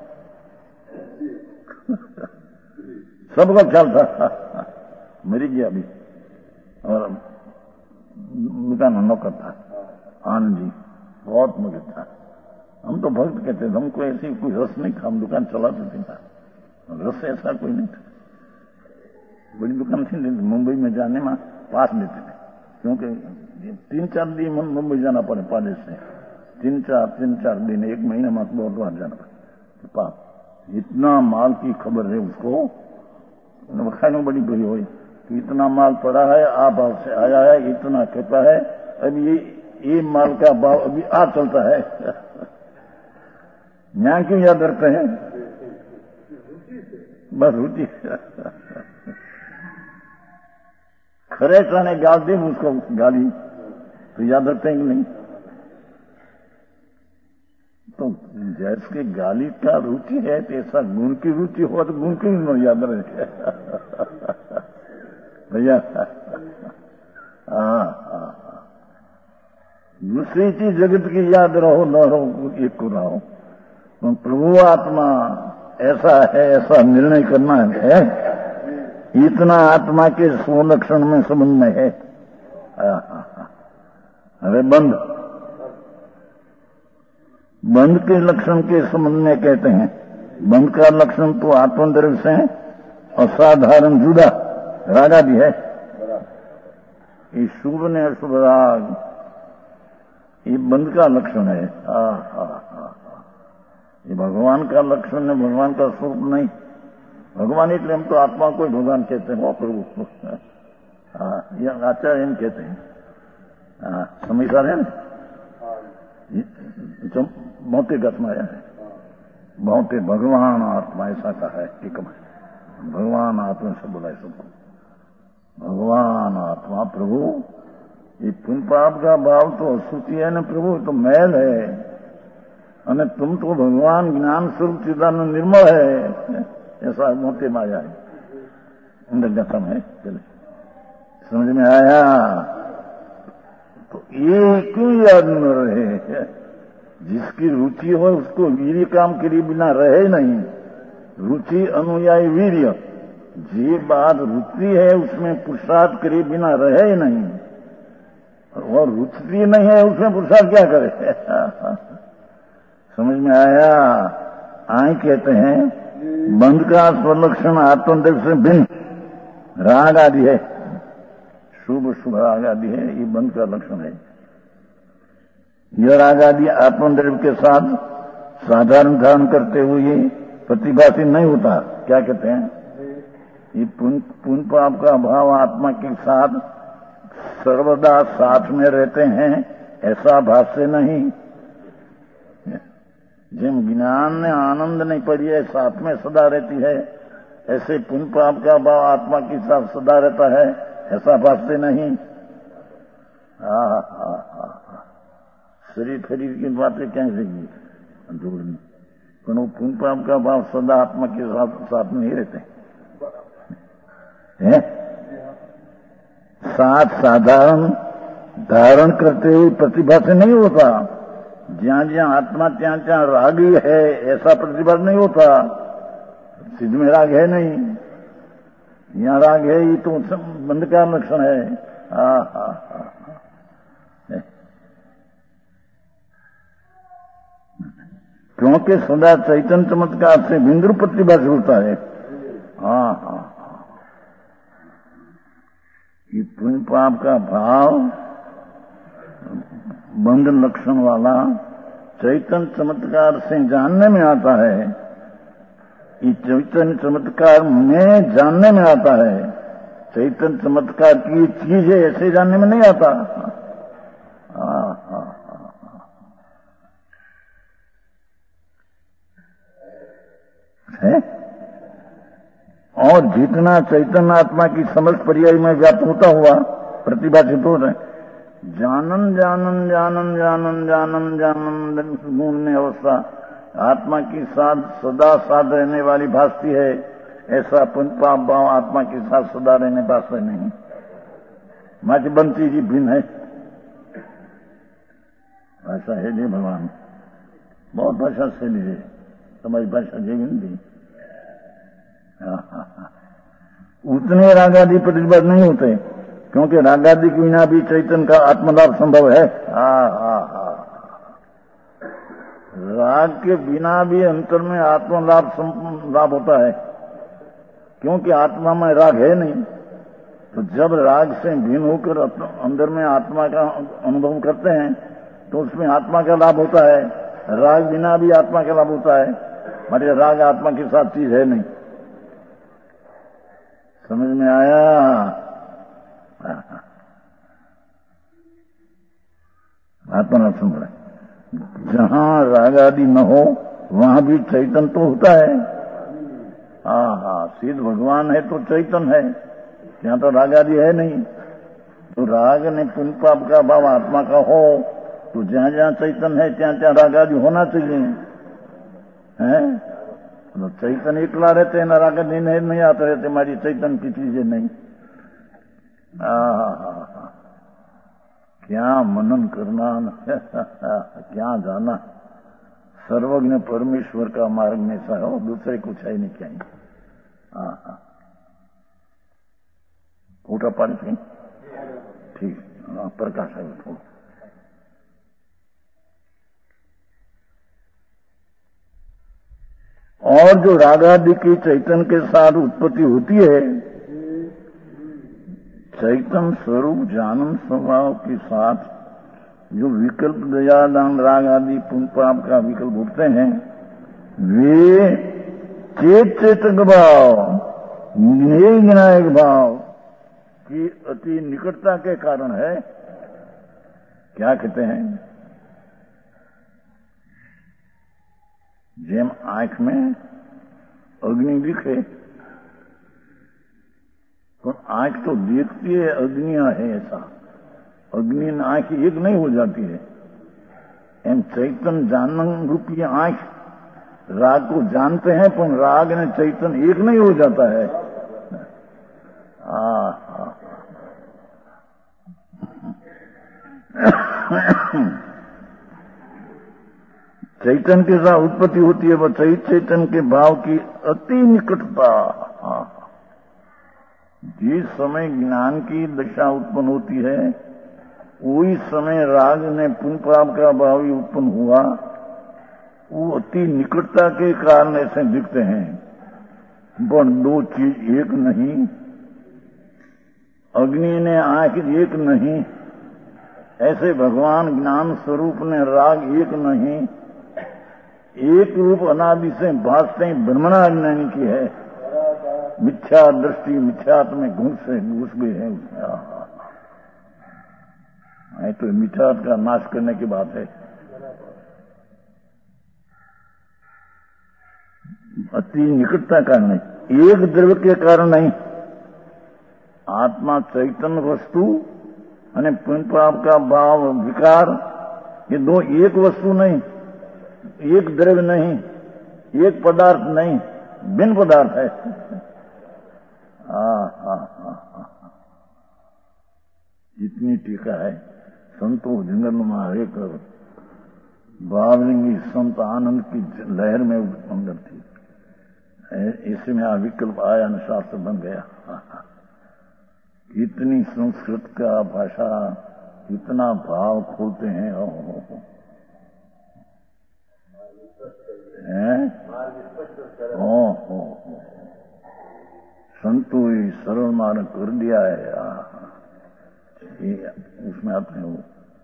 A: सबका ख्याल था। मरी गया अभी और दुकान नौकर था आनंद जी, बहुत मगज था। हम तो भक्त कहते थे, हमको ऐसी कोई रस नहीं था, हम दुकान चलाते थे, रस ऐसा कोई नहीं था। बड़ी दुकान थी, मुंबई में जाने में पास देते थे, क्योंकि तीन चार दिन मुंबई जाना पड़े पाले से, तीन चार तीन चार दिन एक महीने में बहुत बार जाना पड़े। पाप इतना माल की खबर है उसको, खाने बड़ी बड़ी हुई कि इतना माल पड़ा है, आ भाव से आया है, इतना कहता है, अभी ये ये माल का भाव अभी आ चलता है। यहाँ क्यों याद रखते हैं, बस रुचि खरे ने गाल दी उसको गाली तो याद रखते हैं कि नहीं। तो जैसे गाली का रुचि है तो ऐसा गुण की रुचि हो तो गुण की नहीं याद रहे भैया। हाँ हाँ दूसरी चीज जगत की याद रहो न रहो एक को रहो, तो प्रभु आत्मा ऐसा है, ऐसा निर्णय करना है, इतना आत्मा के स्वलक्षण में संबंध में है। अरे बंद बंद के लक्षण के संबंध में कहते हैं, बंद का लक्षण तो आत्मद्रव्य से है और साधारण जुदा रागा भी है। ये शुभ ने अशुभ राग ये बंद का लक्षण है। हा हा हा ये भगवान का लक्षण है, भगवान का स्वरूप नहीं। भगवान એટલે हम तो आत्मा को भगवान कहते हैं, वो प्रभु। हाँ ये आचार्य इन कहते हैं। हाँ समझदार है ना, बहुते आत्मा है, बहुते भगवान आत्मा ऐसा कहा है कि भगवान आत्मा से बोला है सबको, भगवान आत्मा प्रभु ये पुण्य पाप का भाव तो अशुचि है न प्रभु, तो मैल है। અને तुम तो भगवान ज्ञान स्वरूप चिदानंद निर्मल है, ऐसा मोटे माया है, अंदर गतम है। चले समझ में आया? तो ये क्यों याद न रहे? जिसकी रुचि हो उसको वीर्य काम के बिना रहे नहीं। रुचि अनुयायी वीर्य, जी बात रुचि है उसमें पुरुषार्थ करे बिना रहे नहीं, और रुचि नहीं है उसमें पुरुषार्थ क्या करे? समझ में आया? आए कहते हैं बंध का स्वलक्षण आत्मदेव से भिन्न राग आदि है, शुभ शुभ राग आदि है, ये बंध का लक्षण है। यह राग आदि आत्मदेव के साथ साधारण धारण करते हुए प्रतिभासी नहीं होता। क्या कहते हैं? ये पुण्य पाप का भाव आत्मा के साथ सर्वदा साथ में रहते हैं, ऐसा भाष्य नहीं। जिन ज्ञान ने आनंद नहीं पड़ी है साथ में सदा रहती है, ऐसे पुण्य पाप का भाव आत्मा के साथ सदा रहता है, ऐसा भाष्य नहीं। शरीर शरीर की बातें कैसे की दूर में, पर पुण्य पाप का भाव सदा आत्मा के साथ साथ में ही रहते हैं। साथ साधारण धारण करते हुए प्रतिभा से नहीं होता। जहां जहां आत्मा त्यां त्यां राग है, ऐसा प्रतिभा नहीं होता। सिद्ध में राग है नहीं, यहाँ राग है, ये तो बंध का लक्षण है। हा हा हा क्योंकि सदा चैतन्य चमत्कार से भिन्न प्रतिभा से होता है। हाँ हाँ ये पुण्य पाप का भाव बंध लक्षण वाला चैतन्य चमत्कार से जानने में आता है। ये चैतन्य चमत्कार में जानने में आता है। चैतन्य चमत्कार की चीज है ऐसे जानने में नहीं आता। हाँ हाँ है। और जितना चैतन्य आत्मा की समझ पर्याय में व्याप्त होता हुआ प्रतिभाषित हो रहे, जानन जानन जानन जानन जानन जानन गुण में अवस्था आत्मा की साथ सदा साथ रहने वाली भासती है, ऐसा पुण्य पाप भाव आत्मा के साथ सदा रहने भाषा नहीं। माच बनती जी भिन्न है, भाषा है जी भगवान, बहुत भाषा से लीजिए, तुम्हारी भाषा जी हिंदी। उतने रागादि प्रतिबद्ध नहीं होते, क्योंकि रागादि के बिना भी चैतन्य का आत्मलाभ संभव है। हा हा हा राग के बिना भी अंतर में आत्मलाभ लाभ होता है, क्योंकि आत्मा में राग है नहीं। तो जब राग से भिन्न होकर अंदर में आत्मा का अनुभव करते हैं तो उसमें आत्मा का लाभ होता है। राग बिना भी आत्मा का लाभ होता है, मतलब राग आत्मा के साथ चीज है नहीं। समझ में आया? आत्मा संभव है। जहां राग आदि न हो वहां भी चैतन्य तो होता है। हाँ हाँ सिद्ध भगवान है तो चैतन्य है, यहाँ तो राग आदि है नहीं। तो राग ने पुण्य पाप का भाव आत्मा का हो तो जहां जहां चैतन्य है ત્યાં ત્યાં राग आदि होना चाहिए। है तो चैतन्य इकला रहते हैं, न राग आदि नहीं, नहीं आते रहते, हमारी चैतन्य की चीजें नहीं। आ, क्या मनन करना क्या जाना, सर्वज्ञ परमेश्वर का मार्ग में सा हो, दूसरे कुछ है नहीं। क्या हाँ फोटा पानी से ठीक प्रकाश है थोड़ा। और जो रागादि की चैतन्य के साथ उत्पत्ति होती है, चैतन्य स्वरूप जानन स्वभाव के साथ जो विकल्प दया दान राग आदि पुण्य पाप का विकल्प उठते हैं, वे चेत चेतक भाव, निर्णायक भाव की अति निकटता के कारण है। क्या कहते हैं? जेम आंख में अग्नि दिखे तो आंख तो देखती है अग्नियां है, ऐसा अग्नि ने आंख एक नहीं हो जाती है। एम चैतन जानन रूपी आंख राग को जानते हैं, पर राग ने चैतन एक नहीं हो जाता है। आ, आ, चैतन के साथ उत्पत्ति होती है वह चैतन के भाव की अति निकटता। जिस समय ज्ञान की दशा उत्पन्न होती है वही समय राग ने पुनपाप का भाव ही उत्पन्न हुआ। वो अति निकटता के कारण ऐसे दिखते हैं, पर दो चीज एक नहीं। अग्नि ने आंख एक नहीं, ऐसे भगवान ज्ञान स्वरूप ने राग एक नहीं। एक रूप अनादि से भासते ब्रह्मणा ज्ञानी की है। मिथ्या दृष्टि मिथ्यात्म में घुस से घुस गए हैं उसमें। तो मिथ्यात्व का नाश करने की बात है। अति निकटता कारण नहीं, एक द्रव्य के कारण नहीं। आत्मा चैतन्य वस्तु અને पुण्यपाप का भाव विकार, ये दो एक वस्तु नहीं, एक द्रव्य नहीं, एक पदार्थ नहीं, भिन्न पदार्थ है। हाँ हाँ हाँ जितनी टीका है संतो जंगल में एक भावलिंगी संत आनंद की लहर में अंदर थी। इसी में अविकल्प आया न शास्त्र बन गया। कितनी संस्कृत का भाषा कितना भाव खोलते हैं। ओ, ओ, ओ, ओ, ओ, ओ, संतों ही सरल मार्ग कर दिया है। ये उसमें आते हैं वो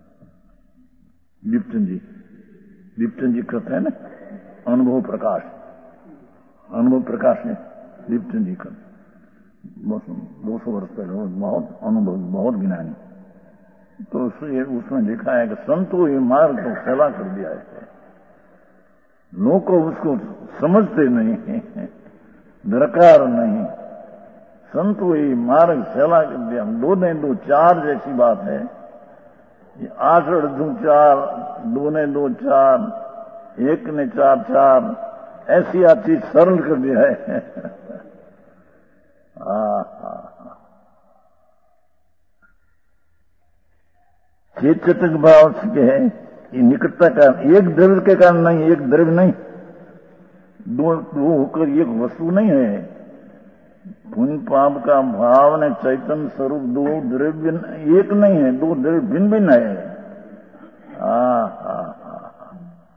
A: लिप्टन जी, लिप्टन जी कहते हैं ना अनुभव प्रकाश, अनुभव प्रकाश है लिप्टन जी का। दो सौ वर्ष पहले बहुत अनुभव, बहुत ज्ञानी। तो उससे उसमें लिखा है कि संतों ये मार्ग को फैला कर दिया है। लोग को उसको समझते नहीं, दरकार नहीं। संतों ये मार्ग फैला कर दिया। दो ने दो चार जैसी बात है। ये आठ दो चार, दो ने दो चार, एक ने चार चार, ऐसी आ चीज सरल कर दिया है। चेतक भाव से है ये निकटता का एक द्रव्य के कारण नहीं, एक द्रव्य नहीं, दो दो होकर एक वस्तु नहीं है। पुण्य पाप का भाव ने चैतन्य स्वरूप दो द्रव्य एक नहीं है, दो द्रव्य भिन्न भिन्न है। आ, आ, आ,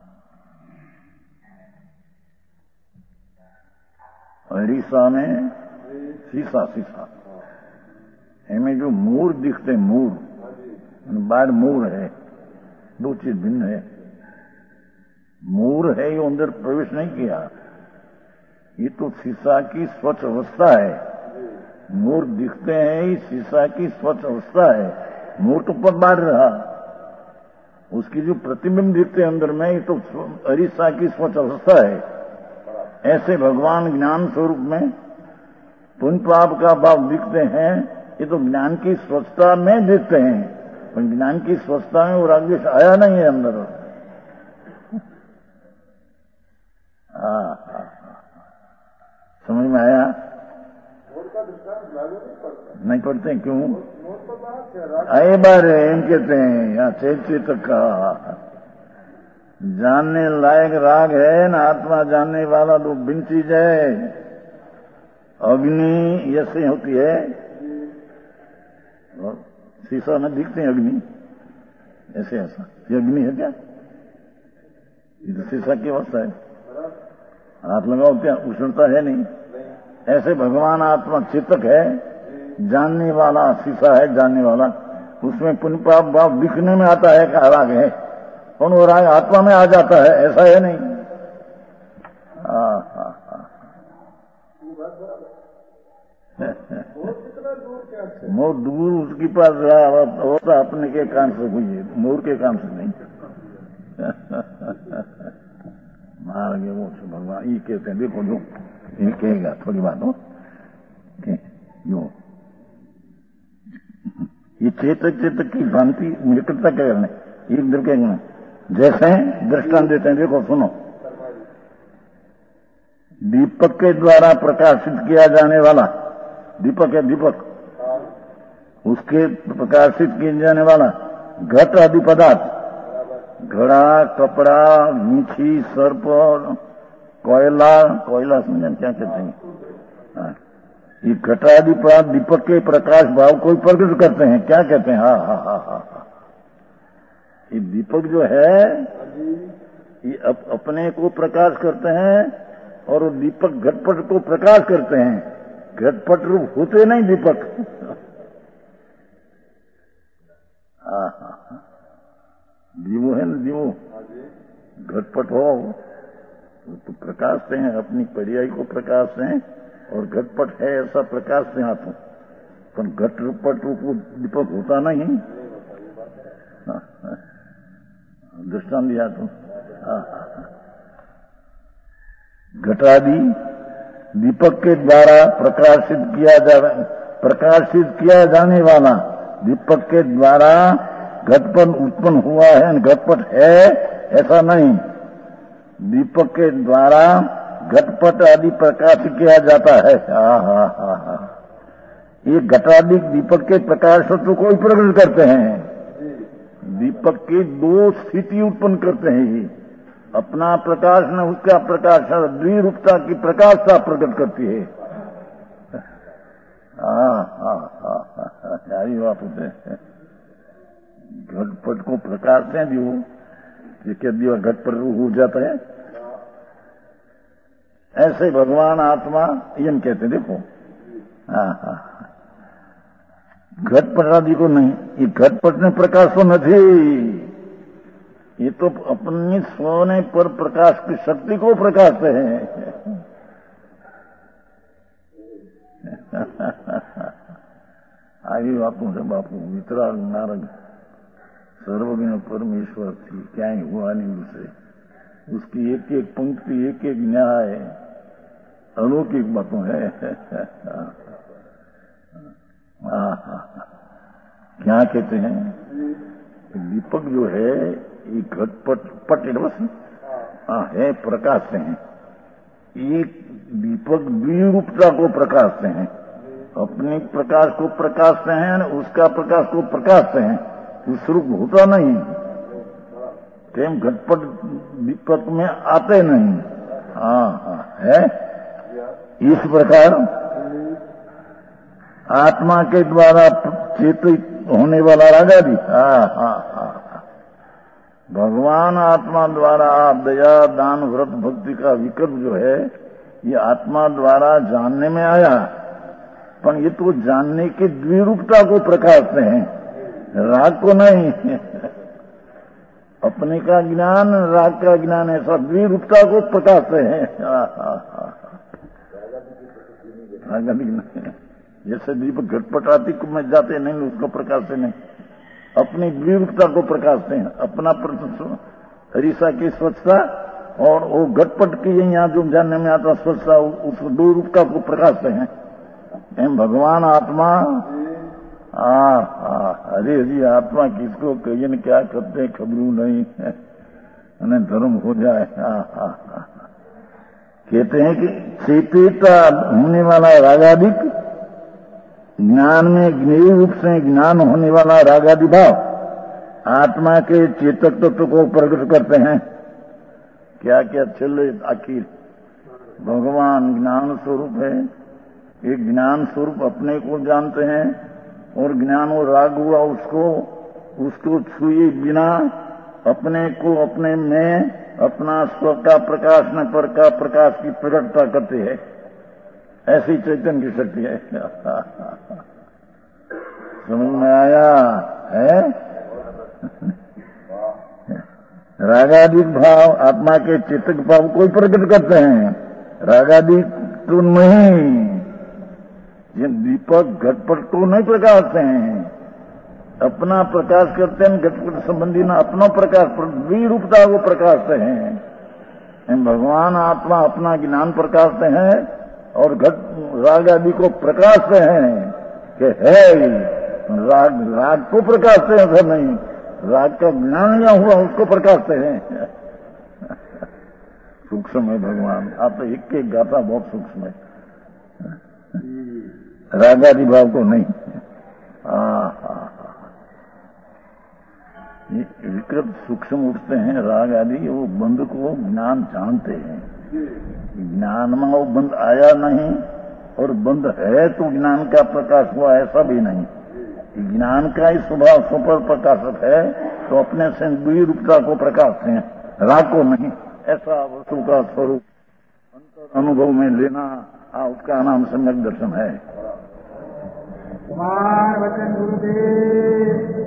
A: अरीसा में शीशा शीशा हमें जो मोर दिखते मोर, बाहर मोर है, दो चीज भिन्न है। मोर है ये अंदर प्रवेश नहीं किया, ये तो शीशा की स्वच्छ अवस्था है। मोर दिखते हैं ये शीशा की स्वच्छ अवस्था है। मोर तो पर बाहर रहा, उसकी जो प्रतिबिंब दिखते हैं अंदर में, ये तो अरीसा की स्वच्छ अवस्था है। ऐसे भगवान ज्ञान स्वरूप में पुण्य पाप का भाव दिखते हैं, ये तो ज्ञान की स्वच्छता में दिखते हैं, पर ज्ञान की स्वच्छता में वो रागद्वेष आया नहीं है अंदर। हाँ, समझ में आया? नहीं पढ़ते क्यों? आए बार एम कहते हैं यहाँ चेत का जानने लायक राग है ना, आत्मा जानने वाला तो भिन्न चीज है। अग्नि ऐसे होती है, और शीशा में दिखते हैं अग्नि ऐसे, ऐसा ये अग्नि है क्या? ये तो शीशा की अवस्था है। हाथ लगाओ क्या उष्णता है? नहीं। ऐसे भगवान आत्मा चितक है, जानने वाला शीशा है, जानने वाला। उसमें पुण्य पाप भाव दिखने में आता है कि राग है, और वो राग आत्मा में आ जाता है, ऐसा है नहीं। आ, आ, आ, मोर दूर उसके पास रहा, होता अपने के काम से हुई है, मोर के काम से नहीं। मार गए वो भगवान ये कहते हैं, देखो जो ये कहेगा थोड़ी बात हो जो ये चेतक चेतक की भांति मिलकता क्या करना एक दर के जैसे दृष्टांत देते हैं। देखो सुनो, दीपक के द्वारा प्रकाशित किया जाने वाला, दीपक है दीपक, उसके प्रकाशित किए जाने वाला घट आदि पदार्थ, घड़ा, कपड़ा, मीठी, सर्प, कोयला, कोयला समझे क्या कहते हैं, हाँ, ये घट आदि पदार्थ दीपक के प्रकाश भाव को प्रकट करते हैं। क्या कहते हैं? हा हा हा हा हा ये दीपक जो है ये अप, अपने को प्रकाश करते हैं और वो दीपक घटपट को प्रकाश करते हैं। घटपट रूप होते नहीं दीपक। हाँ हाँ दीवो है ना, दीवो घटपट हो तो प्रकाश से हैं, अपनी पर्याय को प्रकाश से हैं और घटपट है ऐसा प्रकाश से हाथों, पर घटपट रूप दीपक होता नहीं। दृष्टांत दिया तो घटादि दीपक के द्वारा प्रकाशित किया जा प्रकाशित किया जाने वाला, दीपक के द्वारा घटपट उत्पन्न हुआ है, घटपट है ऐसा नहीं। दीपक के द्वारा घटपट आदि प्रकाशित किया जाता है। हा हा हा हा ये घटादि दीपक के प्रकाश तत्व को ही प्रकट करते हैं। दीपक की दो स्थिति उत्पन्न करते हैं। ये अपना प्रकाश न उसका प्रकाश द्विरूपता की प्रकाशता प्रकट करती है। हाँ हाँ हाँ यही बात होते हैं। घटपट को प्रकाश दें जो ये क्या दिया घटपट हो जाता है, ऐसे भगवान आत्मा यम कहते हैं। देखो हाँ हाँ घटपट आदि को नहीं, ये घटपट में प्रकाश तो नहीं, ये तो अपनी सोने पर प्रकाश की शक्ति को प्रकाशते हैं। आगे बापू से बापू वितराग नारद सर्वज्ञ परमेश्वर थी, क्या ही हुआ नहीं उसे। उसकी एक एक पंक्ति एक एक न्याय अलौकिक बातों है। क्या कहते हैं? दीपक जो है ये घटपट पट बस है प्रकाश से हैं। एक दीपक द्विरूपता को प्रकाशते हैं, अपने प्रकाश को प्रकाशते हैं, उसका प्रकाश को प्रकाशते हैं, उस रूप होता नहीं। प्रेम घटपट दीपक में आते नहीं। हाँ हाँ है इस प्रकार आत्मा के द्वारा चेतित होने वाला रागादि। हाँ हाँ हाँ भगवान आत्मा द्वारा दया दान व्रत भक्ति का विकल्प जो है ये आत्मा द्वारा जानने में आया, पर ये तो जानने की द्विरूपता को प्रकाशते हैं, राग को नहीं। अपने का ज्ञान राग का ज्ञान ऐसा द्विरूपता को प्रकाशते हैं। रागादि नहीं, जैसे दीपक घटपटाती में जाते नहीं उसको प्रकाश से नहीं, अपनी द्विरूपता को प्रकाशते हैं। अपना हरीसा की स्वच्छता और वो घटपट की यहाँ जो जानने में आता स्वच्छता उस दो रूपता को प्रकाशते हैं। एम भगवान आत्मा हाँ हाँ अरे जी आत्मा किसको कहिए न क्या करते खबरू नहीं है, उन्हें धर्म हो जाए। हाँ हाँ हाँ कहते हैं कि चेतिता होने वाला रागादिक ज्ञान में ज्ञेय रूप से ज्ञान होने वाला रागादि भाव आत्मा के चेतक तत्व को प्रकट करते हैं। क्या क्या चले आखिर भगवान ज्ञान स्वरूप है, एक ज्ञान स्वरूप अपने को जानते हैं और ज्ञान वो राग हुआ उसको उसको छुए बिना अपने को अपने में अपना स्व का प्रकाश न पर का प्रकाश की प्रकटता करते हैं। ऐसी चैतन्य की शक्ति है। समझ में आया है? रागादिक भाव आत्मा के चेतक भाव को प्रकट करते हैं, रागादिक तो नहीं। ये दीपक घटपट को नहीं प्रकाशते हैं, अपना प्रकाश करते हैं। घटपट संबंधी ना अपना प्रकाश द्विरूपता को प्रकाशते हैं। भगवान आत्मा अपना ज्ञान प्रकाशते हैं और घट राग आदि को प्रकाशते हैं कि है राग राग को प्रकाशते हैं, ऐसा नहीं। राग का ज्ञान या हुआ उसको प्रकाशते हैं। सूक्ष्म है भगवान। आप तो एक एक गाथा बहुत सूक्ष्म है, रागादि भाव को नहीं। ये विकृत सूक्ष्म उठते हैं राग आदि, वो बंध को ज्ञान जानते हैं। ज्ञान में वो बंध आया नहीं, और बंध है तो ज्ञान का प्रकाश हुआ, ऐसा भी नहीं। ज्ञान का ही स्वभाव सुपर प्रकाशक है, तो अपने से द्विरूपता को प्रकाशते हैं, राग को नहीं। ऐसा वस्तु का स्वरूप अंतर अनुभव में लेना, आ, उसका नाम सम्यक दर्शन है।
B: कुमार वचन गुरुदेव